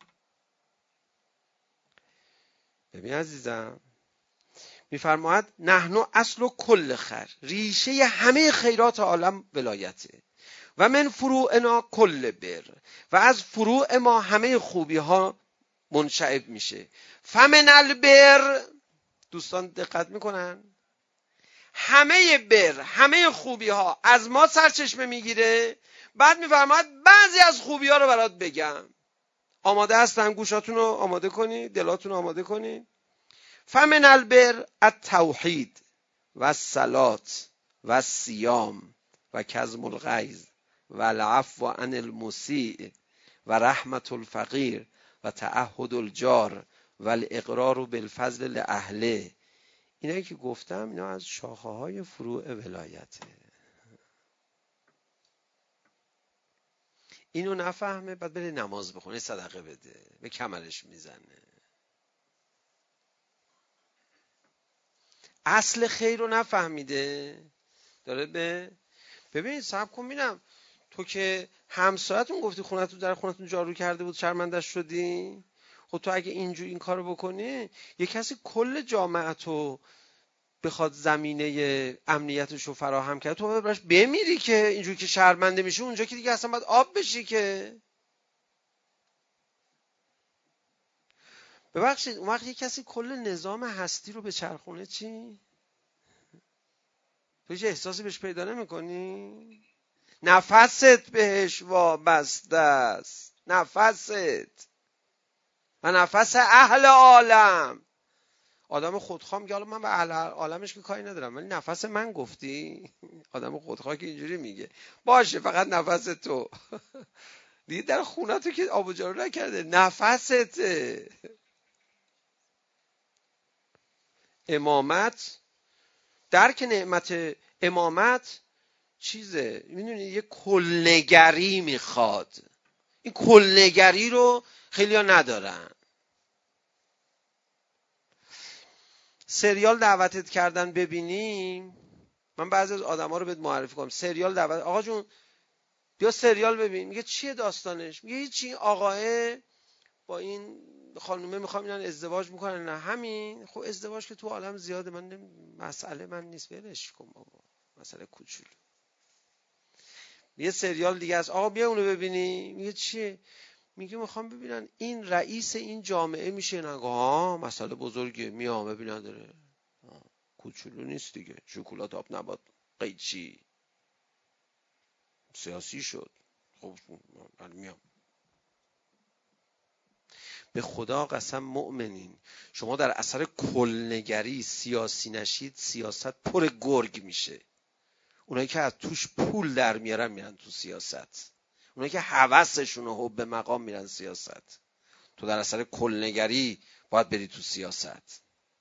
ببین عزیزم، میفرماید نحنو اصل کل خیر، ریشه همه خیرات عالم ولایته. و من فروعنا کل بر، و از فروع ما همه خوبی ها منشعب میشه. فمن البر، دوستان دقت میکنن، همه بر، همه خوبی ها از ما سرچشمه میگیره. بعد میفرماید بعضی از خوبی ها رو برات بگم. آماده هستن؟ گوشاتون رو آماده کنید، دلاتون رو آماده کنید. فمن البر التوحید و الصلات و الصیام و کظم الغیظ و العفو عن المسیء و رحمت الفقیر و تعهد الجار و الاقرار بالفضل لاهله. اینایی که گفتم اینا از شاخه های فروع ولایته. اینو نفهمه بعد بره نماز بخونه، صدقه بده، به کمرش میزنه. اصل خیر رو نفهمیده، داره به ببین صبر کن ببینم، تو که همسایتون گفتی خونتون در خونتون جارو کرده بود شرمندش شدی، خب تو اگه اینجوری این کارو بکنی یه کسی کل جامعتو بخواد زمینه امنیتش رو فراهم کرد، تو براش بمیری که اینجوری که شرمنده میشه، اونجا که دیگه اصلا باید آب بشی که. ببخشید اون وقت یه کسی کل نظام هستی رو به چرخونه چی؟ تو هیچ احساسی بهش پیدا نمی‌کنی؟ نفست بهش وابسته است، نفست. و نفس اهل عالم. آدم خودخواه میگه حالا من به اهل عالمش که کاری ندارم، ولی نفس من گفتی؟ آدم خودخواه که اینجوری میگه. باشه فقط نفس تو. دیگه در خونه تو که آب و جارو نکرده، نفسته. امامت، درک نعمت امامت چیزه، میدونی یه کلنگری میخواد. این کلنگری رو خیلی ها ندارن. سریال دعوتت کردن ببینیم، من بعضی از آدم ها رو بهت معرفی کنم. سریال دعوت، آقا جون بیا سریال ببین. میگه چیه داستانش؟ میگه هیچی، آقاه با این خانومه میخوام اینن ازدواج میکنن. نه همین. خب ازدواج که تو عالم زیاده، من مسئله من نیست، ولش کن بابا، مسئله کوچولو. یه سریال دیگه است، آقا بیا اونو ببینی. میگه چیه؟ میگه میخوام ببینن این رئیس این جامعه میشه. نگه ها مسئله بزرگه، میام ببینن. داره کوچولو نیست دیگه. شکلات آب نبات قیچی سیاسی شد. خب من میام. به خدا قسم مؤمنین، شما در اثر کلنگری سیاسی نشید، سیاست پر گرگ میشه. اونایی که از توش پول در میارن میرن تو سیاست. اونایی که هوسشون و حب مقام میرن سیاست. تو در اثر کلنگری باید بری تو سیاست.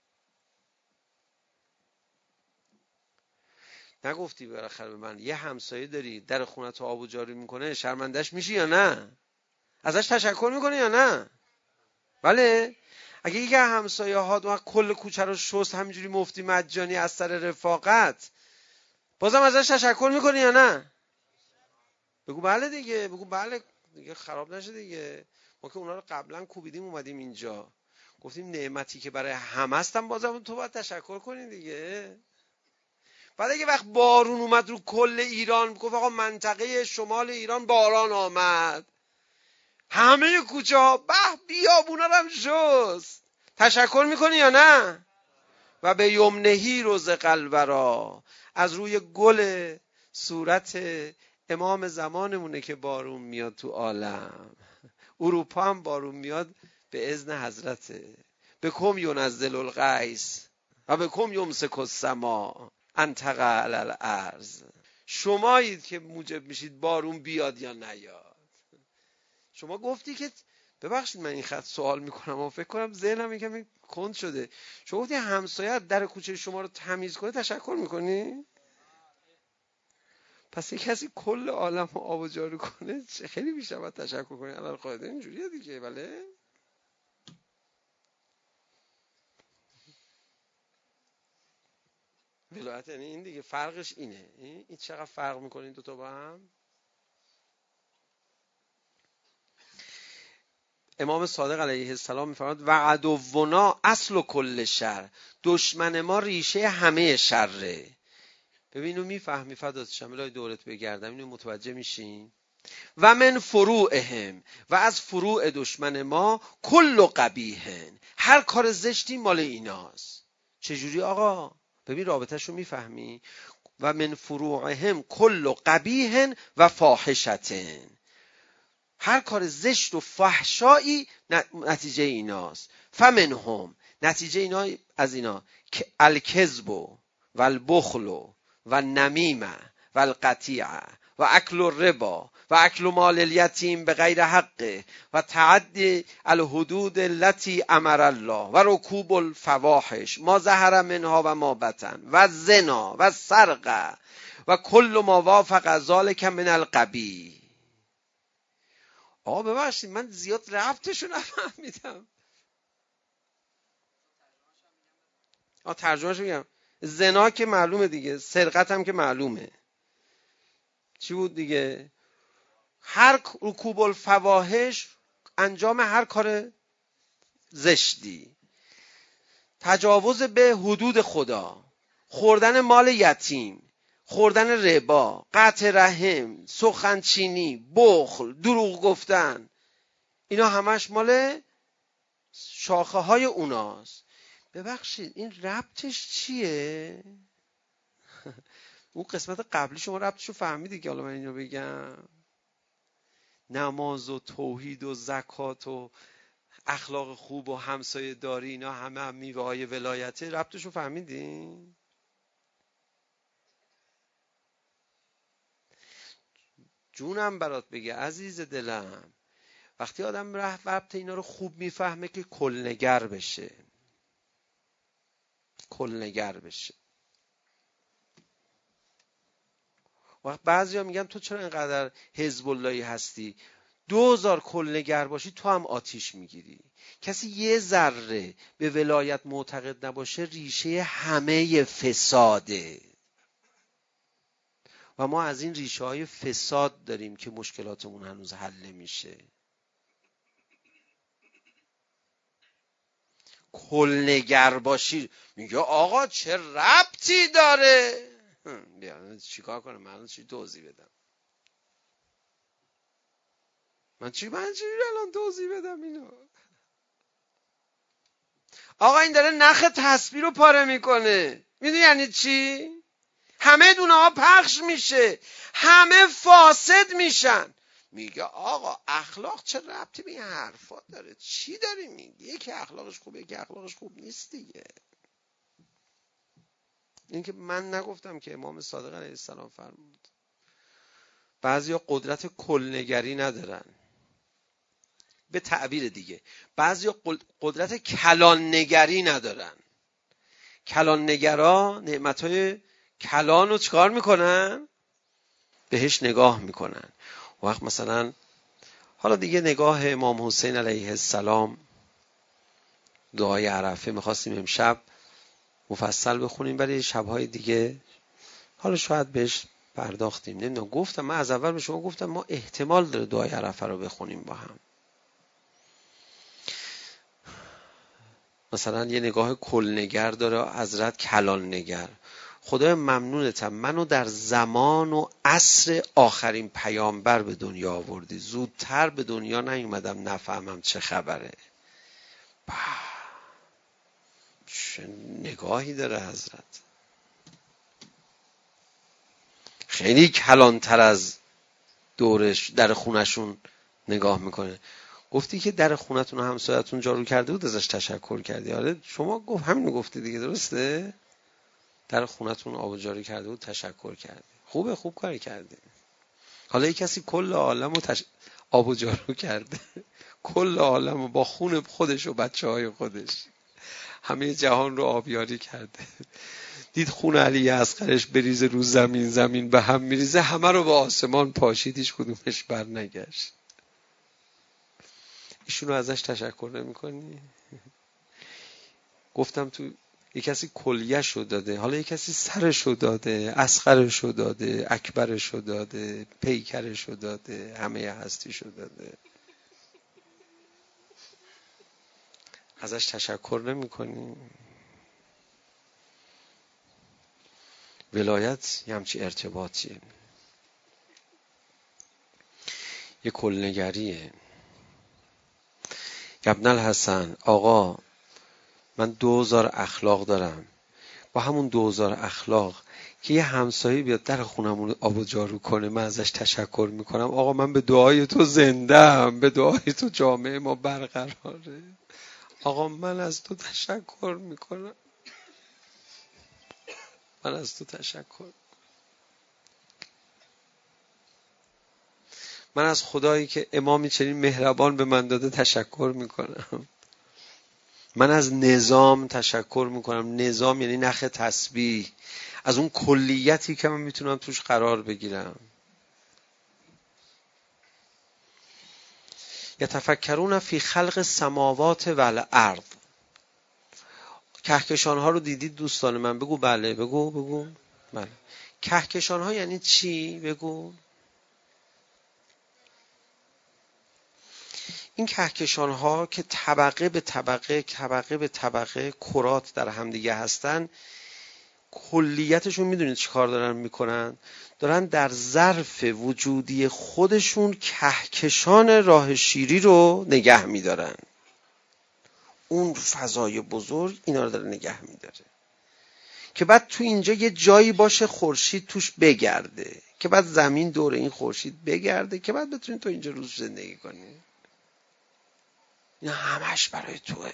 نگفتی بالاخره به من یه همسایه داری در خونت آب و جاری میکنه، شرمندش میشی یا نه؟ ازش تشکر میکنی یا نه؟ بله. اگه یکی همسایه ها کل کوچه رو شست همینجوری مفتی مجانی از سر رفاقت، بازم ازش تشکر میکنی یا نه؟ بگو بله دیگه، بگو بله دیگه، خراب نشه دیگه. ما که اونا رو قبلا کوبیدیم اومدیم اینجا گفتیم نعمتی که برای همه هستم، بازم تو باید تشکر کنی دیگه. بعد اگه وقت بارون اومد رو کل ایران، گفت آقا منطقه شمال ایران باران آمد، همه کوچه ها به بیابونا رو هم شست، تشکر میکنی یا نه؟ و به یمنهی روز قلورا، از روی گل صورت امام زمانمونه که بارون میاد تو عالم. اروپا هم بارون میاد به اذن حضرته. به کم ینزل الغیث و به کم یمسک السما ان تقع علی الارض. شمایید که موجب میشید بارون بیاد یا نیاد. شما گفتی که، ببخشید من این خط سوال میکنم و فکر کنم ذهنم یکم کند شده، شما گفتی همسایه در کوچه شما رو تمیز کنه، تشکر میکنی؟ پس یک کسی کل عالم رو آب و جارو کنه خیلی بیشتر باید تشکر کنی. الان قاعده اینجوریه دیگه. بله ولایت یعنی این دیگه، فرقش اینه. این چقدر فرق میکنه این دوتا با هم. امام صادق علیه السلام میفرماد و عدونا اصل کل شر، دشمن ما ریشه همه شره. ببینو میفهمی فدات شم، الهی دورت بگردم، اینو متوجه میشین. و من فروعهم، و از فروع دشمن ما کل قبیحن، هر کار زشتی مال ایناست. چجوری آقا؟ ببین رابطه‌شو میفهمی. و من فروعهم کل قبیحن و فاحشتن، هر کار زشت و فحشایی نتیجه ایناست. فمنهم، نتیجه اینا از اینا که الکذب و البخل و النمیمه و القطیعه و اکل الربا و اکل مال الیتیم به غیر حقه و تعدی الحدود التي امر الله و رکوب الفواحش ما ظهر منها و ما بطن و زنا و سرقه و کل ما وافق ذلک من القبیح. آقا ببخشید من زیاد ربطشو نفهمیدم. آ ترجمهشو میگم. زنا که معلومه دیگه، سرقت هم که معلومه. چی بود دیگه؟ هر رکوب الفواحش، انجام هر کار زشتی، تجاوز به حدود خدا، خوردن مال یتیم، خوردن ربا، قطع رحم، سخنچینی، بخل، دروغ گفتن، اینا همش مال شاخه های اوناست. ببخشید این ربطش چیه؟ اون قسمت قبلی شما ربطشو فهمیدی که حالا من اینو بگم. نماز و توحید و زکات و اخلاق خوب و همسایه داری اینا همه هم میوه های ولایته. ربطشو فهمیدین؟ جونم برات بگه عزیز دلم، وقتی آدم ربط اینا رو خوب میفهمه که کلنگر بشه، کلنگر بشه. وقت بعضی ها میگن تو چرا اینقدر حزب اللهی هستی؟ دوزار کلنگر باشی تو هم آتیش میگیری. کسی یه ذره به ولایت معتقد نباشه ریشه همه فساده و ما از این ریشه های فساد داریم که مشکلاتمون هنوز حل نمیشه. کلنگر باشی میگه آقا چه ربطی داره؟ بیا چیکار کنم من؟ چی توضیح بدم؟ من چی من چی الان توضیح بدم اینو؟ آقا این داره نخ تسبیح رو پاره میکنه. میدونی یعنی چی؟ همه دونه ها پخش میشه، همه فاسد میشن. میگه آقا اخلاق چه ربطی به این حرفا داره؟ چی داری میگی؟ یکی اخلاقش خوبه یکی اخلاقش خوب نیست دیگه. این که من نگفتم که امام صادق علیه السلام فرمود. بعضیا قدرت کلنگری ندارن، به تعبیر دیگه بعضیا قدرت کلان نگری ندارن. کلان نگرا نعمتهای کلان رو چکار میکنن؟ بهش نگاه میکنن. وقت مثلا حالا دیگه نگاه امام حسین علیه السلام، دعای عرفه میخواستیم امشب مفصل بخونیم، برای شبهای دیگه حالا شاید بهش پرداختیم. نمیدونم، گفتم من از اول به شما گفتم ما احتمال داره دعای عرفه رو بخونیم با هم. مثلا یه نگاه کلنگر داره حضرت کلان نگر. خدای ممنونتم منو در زمان و عصر آخرین پیامبر به دنیا آوردی، زودتر به دنیا نیومدم نفهمم چه خبره. چه نگاهی داره حضرت، خیلی کلانتر از دورش در خونشون نگاه میکنه. گفتی که در خونتون و همسایتون جارو کرده بود ازش تشکر کردی. آره شما گفت همینو گفتی دیگه، درسته؟ در خونتون آب جاری کرده بود تشکر کردی. خوبه، خوب کاری کردی. حالا یک کسی کل عالم رو تش... آب جارو کرده، کل عالم رو با خون خودش و بچه های خودش همه جهان رو آبیاری کرده. دید خون علی اصغرش بریزه رو زمین، زمین به هم میریزه، همه رو به آسمان پاشید، هیچ کدومش بر نگشت. ایشونو ازش تشکر نمی کنی؟ گفتم تو یک کسی کلیه‌شو داده، حالا یک کسی سرشو داده، اصغرشو داده، اکبرشو داده، پیکرشو داده، همه هستیشو داده. ازش تشکر نمی کنی؟ ولایت یه همچی ارتباطیه، یه کلنگریه. ابن الحسن آقا من دوزار اخلاق دارم، با همون دوزار اخلاق که یه همسایه بیاد در خونمون آب و جارو کنه من ازش تشکر میکنم. آقا من به دعای تو زنده‌ام، به دعای تو جامعه ما برقراره. آقا من از تو تشکر میکنم، من از تو تشکر، من از خدایی که امامی چنین مهربان به من داده تشکر میکنم. من از نظام تشکر میکنم. نظام یعنی نخ تسبیح، از اون کلیتی که من میتونم توش قرار بگیرم. یتفکرون فی خلق السماوات و الارض. کهکشان ها رو دیدید دوستان من؟ بگو بله. بگو بگو بله. کهکشان ها یعنی چی؟ بگو. این کهکشان ها که طبقه به طبقه طبقه به طبقه کرات در همدیگه هستن، کلیتشون میدونید چی کار دارن میکنن؟ دارن در ظرف وجودی خودشون کهکشان راه شیری رو نگه میدارن. اون فضای بزرگ اینا رو داره نگه میداره که بعد تو اینجا یه جایی باشه خورشید توش بگرده، که بعد زمین دور این خورشید بگرده، که بعد بتونید تو اینجا روز زندگی کنی. این همش برای توه.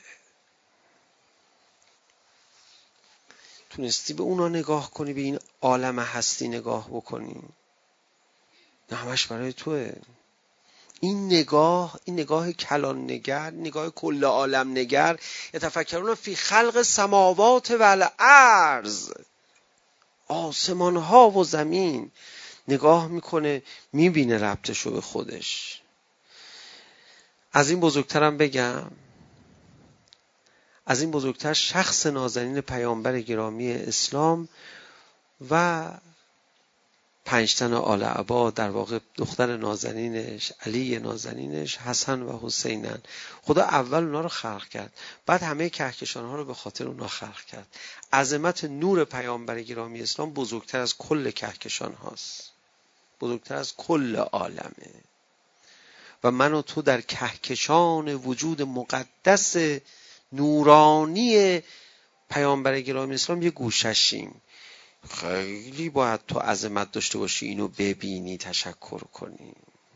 تونستی به اونا نگاه کنی، به این عالم هستی نگاه بکنی، این همش برای توه. این نگاه، این نگاه کلان نگر، نگاه کل عالم نگر، یتفکرون فی خلق السماوات و الارض، آسمان ها و زمین، نگاه میکنه میبینه ربطشو به خودش. از این بزرگترم بگم، از این بزرگتر شخص نازنین پیامبر گرامی اسلام و پنجتن آل عبا، در واقع دختر نازنینش، علی نازنینش، حسن و حسینن. خدا اول اونا رو خلق کرد، بعد همه کهکشان ها رو به خاطر اونا خلق کرد. عظمت نور پیامبر گرامی اسلام بزرگتر از کل کهکشان هاست، بزرگتر از کل عالمه. و من و تو در کهکشان وجود مقدس نورانی پیامبر گرامی اسلام یه گوششیم. خیلی باید تو عظمت داشته باشی اینو ببینی، تشکر کنی.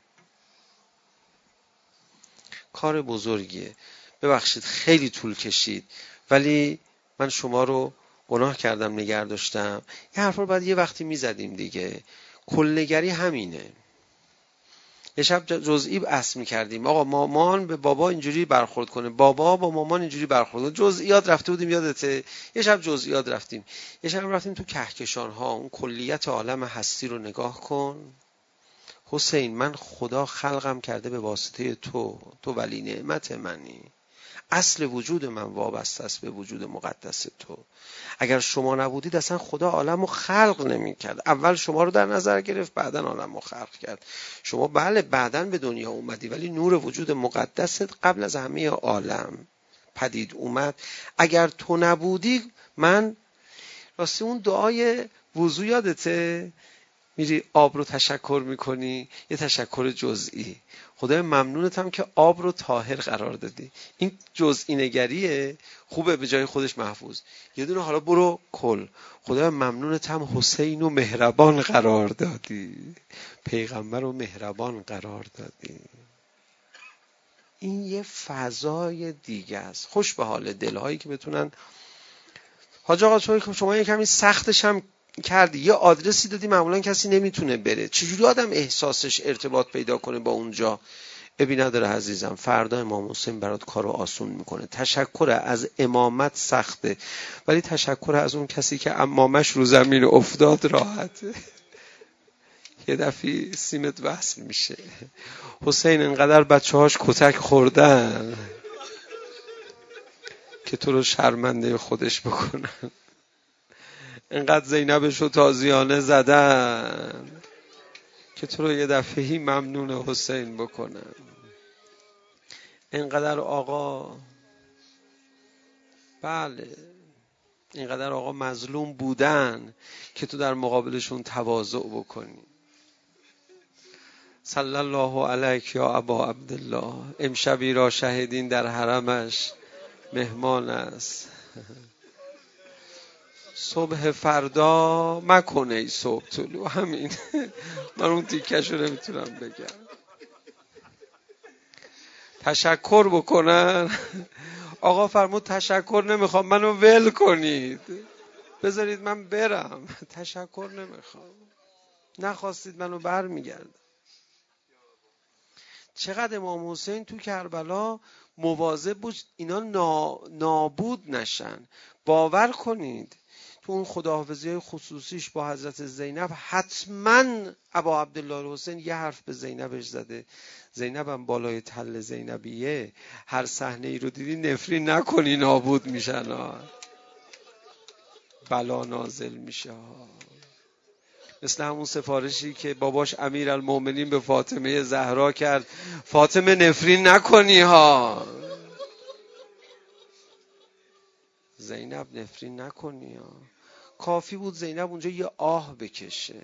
کار بزرگیه. ببخشید خیلی طول کشید، ولی من شما رو گناه کردم نگه داشتم. یه حرف رو باید یه وقتی میزدیم دیگه. کلنگری همینه. یه شب جزئی بحث می‌کردیم، آقا مامان به بابا اینجوری برخورد کنه، بابا با مامان اینجوری برخورد کنه. جزئیات رفته بودیم، یادته؟ یه شب جزئیات رفتیم، یه شب رفتیم تو کهکشان ها، اون کلیت عالم هستی رو نگاه کن. حسین، من خدا خلقم کرده به واسطه تو، تو ولی نعمت منی. اصل وجود من وابسته است به وجود مقدس تو. اگر شما نبودید اصلا خدا عالم رو خلق نمی کرد. اول شما رو در نظر گرفت، بعدن عالم رو خلق کرد. شما بله بعدن به دنیا اومدی، ولی نور وجود مقدست قبل از همه عالم پدید اومد. اگر تو نبودی، من راستی اون دعای وضو یادته؟ میری آب رو تشکر میکنی، یه تشکر جزئی. خدای ممنونتم که آب رو طاهر قرار دادی. این جزئی نگریه، خوبه به جای خودش محفوظ. یه دونه حالا برو کل. خدای ممنونتم حسین و مهربان قرار دادی، پیغمبر و مهربان قرار دادی. این یه فضای دیگه است. خوش به حال دلهایی که بتونن. حاج آقا شما یه کمی سختش هم کردی، یه آدرسی دادی معمولا کسی نمیتونه بره، چجوری آدم احساسش ارتباط پیدا کنه با اونجا؟ ابی نداره عزیزم، فردا امام حسین برات کارو آسون میکنه. تشکر از امامت سخته، ولی تشکر از اون کسی که امامش رو زمین افتاد راحته. یه دفعه سیمت وصل میشه. حسین انقدر بچه هاش کتک خوردن که تو رو شرمنده خودش بکنن، انقدر زینبش رو تازیانه زدن که تو رو یه دفعهی ممنون حسین بکنن. اینقدر آقا، بله اینقدر آقا مظلوم بودن که تو در مقابلشون تواضع بکنی. صلی الله علیک یا ابا عبدالله. امشبی را شهیدین در حرمش مهمان است. صبح فردا مکنه ای صبح طلوع. همین. من اون تیکش رو نمیتونم بگم. تشکر بکنن. آقا فرمود تشکر نمیخوام، منو ول کنید، بذارید من برم. تشکر نمیخوام، نخواستید منو بر میگردم. چقدر امام حسین تو کربلا مواظب بود اینا نابود نشن. باور کنید تو اون خداحافظی خصوصیش با حضرت زینب حتما ابا عبدالله حسین یه حرف به زینبش زده. زینبم بالای تل زینبیه، هر صحنه ای رو دیدی نفرین نکنی، نابود میشن ها، بلا نازل میشه ها. مثل همون سفارشی که باباش امیرالمومنین به فاطمه زهرا کرد، فاطمه نفرین نکنی ها، زینب نفرین نکنی ها. کافی بود زینب اونجا یه آه بکشه.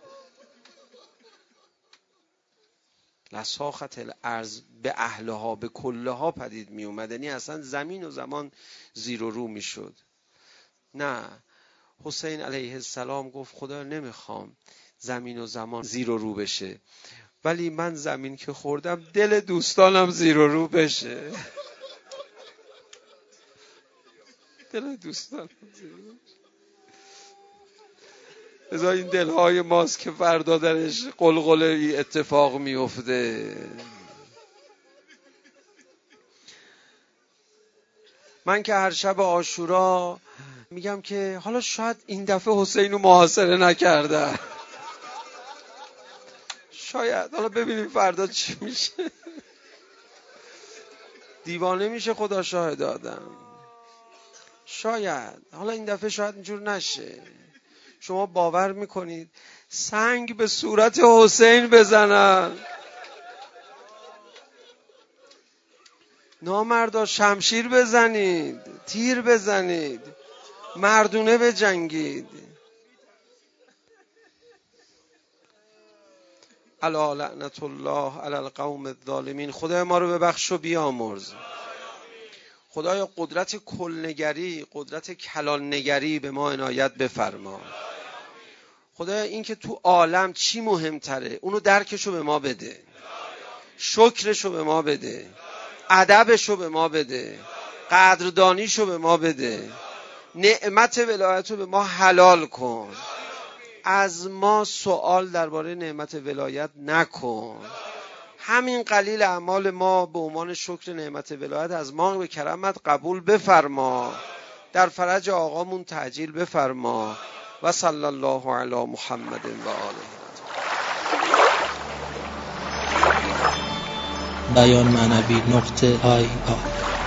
لساخت الارض به اهلها به کلها پدید می اومد، یعنی اصلا زمین و زمان زیر و رو می شد. نه، حسین علیه السلام گفت خدا نمیخوام زمین و زمان زیر و رو بشه، ولی من زمین که خوردم دل دوستانم زیر و رو بشه. دل دوستان بذار این دلهای ماست که فردا درش قلقله ای اتفاق میفته. من که هر شب عاشورا میگم که حالا شاید این دفعه حسین رو محاصره نکرده، شاید، حالا ببینیم فردا چی میشه. دیوانه میشه خدا شاهد آدم، شاید حالا این دفعه شاید اینجور نشه. شما باور میکنید سنگ به صورت حسین بزنن، نامردا شمشیر بزنید، تیر بزنید، مردونه بجنگید. الا لعنت الله علی القوم الظالمین. خدای ما رو ببخش و بیامرز. خدای قدرت کلنگری، قدرت کلاننگری به ما عنایت بفرما. خدایا این که تو عالم چی مهمتره اونو درکشو به ما بده، شکرشو به ما بده، ادبشو به ما بده، قدردانیشو به ما بده، نعمت ولایتو به ما حلال کن. از ما سوال درباره نعمت ولایت نکن. همین قلیل اعمال ما به عنوان شکر نعمت ولایت از ما به کرمت قبول بفرما. در فرج آقامون تعجیل بفرما. و صلی الله علی محمد و آله. بیان معنوی نقطه آی آی